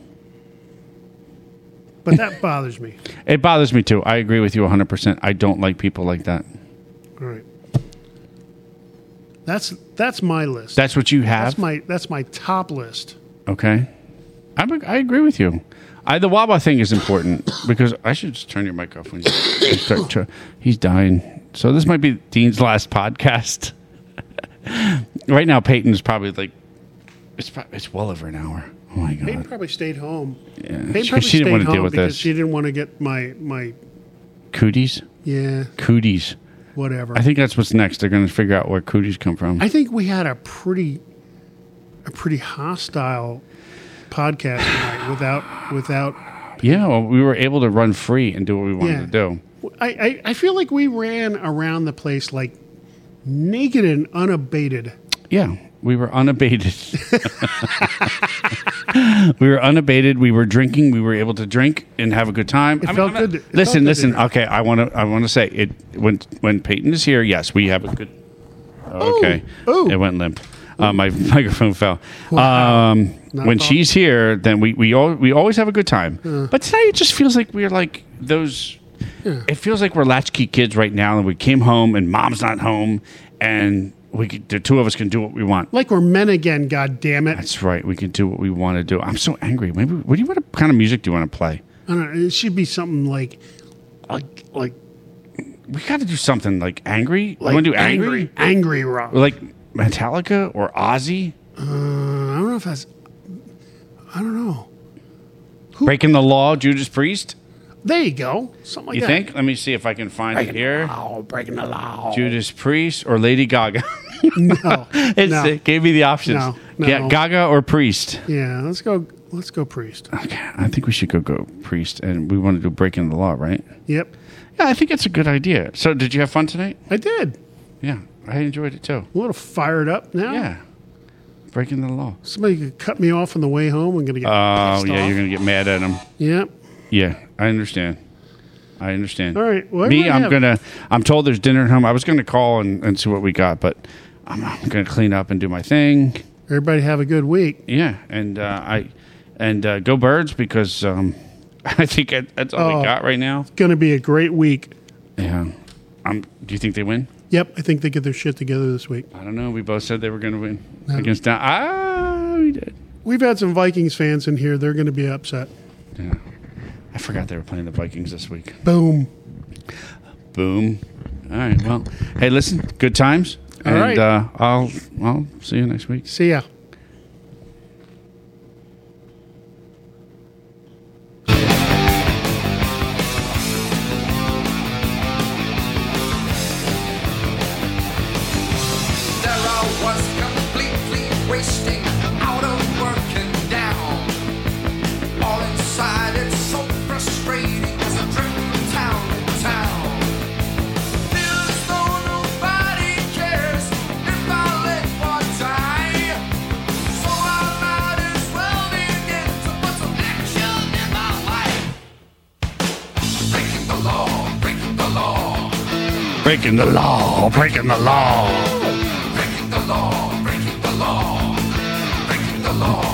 [SPEAKER 3] But that bothers me.
[SPEAKER 2] It bothers me too. I agree with you 100%. I don't like people like that.
[SPEAKER 3] All right. That's my list.
[SPEAKER 2] That's what you have?
[SPEAKER 3] That's my top list.
[SPEAKER 2] Okay. I agree with you. The Wawa thing is important because I should just turn your mic off when you start. He's dying. So this might be Dean's last podcast. Right now, Peyton is probably like, it's well over an hour. Oh my God.
[SPEAKER 3] Peyton probably stayed home.
[SPEAKER 2] Yeah.
[SPEAKER 3] Peyton
[SPEAKER 2] Because
[SPEAKER 3] probably
[SPEAKER 2] she didn't
[SPEAKER 3] stayed
[SPEAKER 2] want to deal
[SPEAKER 3] home
[SPEAKER 2] with
[SPEAKER 3] because
[SPEAKER 2] this.
[SPEAKER 3] she didn't want to get my
[SPEAKER 2] Cooties?
[SPEAKER 3] yeah,
[SPEAKER 2] Cooties.
[SPEAKER 3] whatever.
[SPEAKER 2] I think that's what's next. They're going to figure out where cooties come from.
[SPEAKER 3] I think we had a pretty hostile podcast tonight without.
[SPEAKER 2] Yeah, well, we were able to run free and do what we wanted
[SPEAKER 3] Yeah.
[SPEAKER 2] to do.
[SPEAKER 3] I feel like we ran around the place like naked and unabated.
[SPEAKER 2] Yeah, we were unabated. We were unabated. We were drinking. We were able to drink and have a good time.
[SPEAKER 3] It felt good. It
[SPEAKER 2] Listen.
[SPEAKER 3] felt good to
[SPEAKER 2] Okay, I want to say it when Peyton is here. Yes, we have a good. Okay,
[SPEAKER 3] Ooh.
[SPEAKER 2] it went limp. My microphone fell.
[SPEAKER 3] Wow. Not
[SPEAKER 2] When
[SPEAKER 3] a problem.
[SPEAKER 2] she's here, then we always have a good time. But tonight it just feels like we're like those. It feels like we're latchkey kids right now, and we came home and mom's not home, and the two of us can do what we want.
[SPEAKER 3] Like we're men again. God damn it!
[SPEAKER 2] That's right. We can do what we want to do. I'm so angry. Maybe what kind of music do you want to play?
[SPEAKER 3] I don't know. It should be something like
[SPEAKER 2] We got to do something like angry. You want to do
[SPEAKER 3] angry rock.
[SPEAKER 2] Like Metallica or Ozzy?
[SPEAKER 3] I don't know if that's. I don't know.
[SPEAKER 2] Breaking the Law, Judas Priest?
[SPEAKER 3] There you go. Something like
[SPEAKER 2] You
[SPEAKER 3] that.
[SPEAKER 2] think? Let me see if I can find it here.
[SPEAKER 3] Breaking the law.
[SPEAKER 2] Judas Priest or Lady Gaga?
[SPEAKER 3] No.
[SPEAKER 2] It gave me the options.
[SPEAKER 3] No.
[SPEAKER 2] Yeah, Gaga or Priest.
[SPEAKER 3] Yeah. Let's go Priest.
[SPEAKER 2] Okay, I think we should go Priest, and we want to do Breaking the Law, right?
[SPEAKER 3] Yep.
[SPEAKER 2] Yeah, I think it's a good idea. So, did you have fun tonight?
[SPEAKER 3] I did.
[SPEAKER 2] Yeah, I enjoyed it too.
[SPEAKER 3] A little fired up now.
[SPEAKER 2] Yeah. Breaking the law.
[SPEAKER 3] Somebody could cut me off on the way home. I'm going to get
[SPEAKER 2] Oh,
[SPEAKER 3] pissed
[SPEAKER 2] yeah,
[SPEAKER 3] off.
[SPEAKER 2] you're going to get mad at him.
[SPEAKER 3] Yep.
[SPEAKER 2] Yeah, I understand. I understand.
[SPEAKER 3] All right. Well,
[SPEAKER 2] Me,
[SPEAKER 3] everybody
[SPEAKER 2] I'm told there's dinner at home. I was going to call and see what we got, but I'm going to clean up and do my thing.
[SPEAKER 3] Everybody have a good week.
[SPEAKER 2] Yeah, and go Birds because I think that's all we got right now.
[SPEAKER 3] Going to be a great week.
[SPEAKER 2] Yeah. Do you think they win?
[SPEAKER 3] Yep. I think they get their shit together this week.
[SPEAKER 2] I don't know. We both said they were going to win against Down. We did.
[SPEAKER 3] We've had some Vikings fans in here. They're going to be upset.
[SPEAKER 2] Yeah. I forgot they were playing the Vikings this week.
[SPEAKER 3] Boom.
[SPEAKER 2] Boom. All right. Well, hey, listen. Good times.
[SPEAKER 3] All right.
[SPEAKER 2] I'll see you next week.
[SPEAKER 3] See ya.
[SPEAKER 1] There I was completely wasting, out of work and down. All inside, it's so frustrating as I drift from town to town. Feel as though nobody cares if I let one die. So I might as well begin to put some action in my life. Breaking the law, breaking the law.
[SPEAKER 2] Breaking the law. Breaking the law.
[SPEAKER 1] Breaking the law, breaking the law, breaking the law.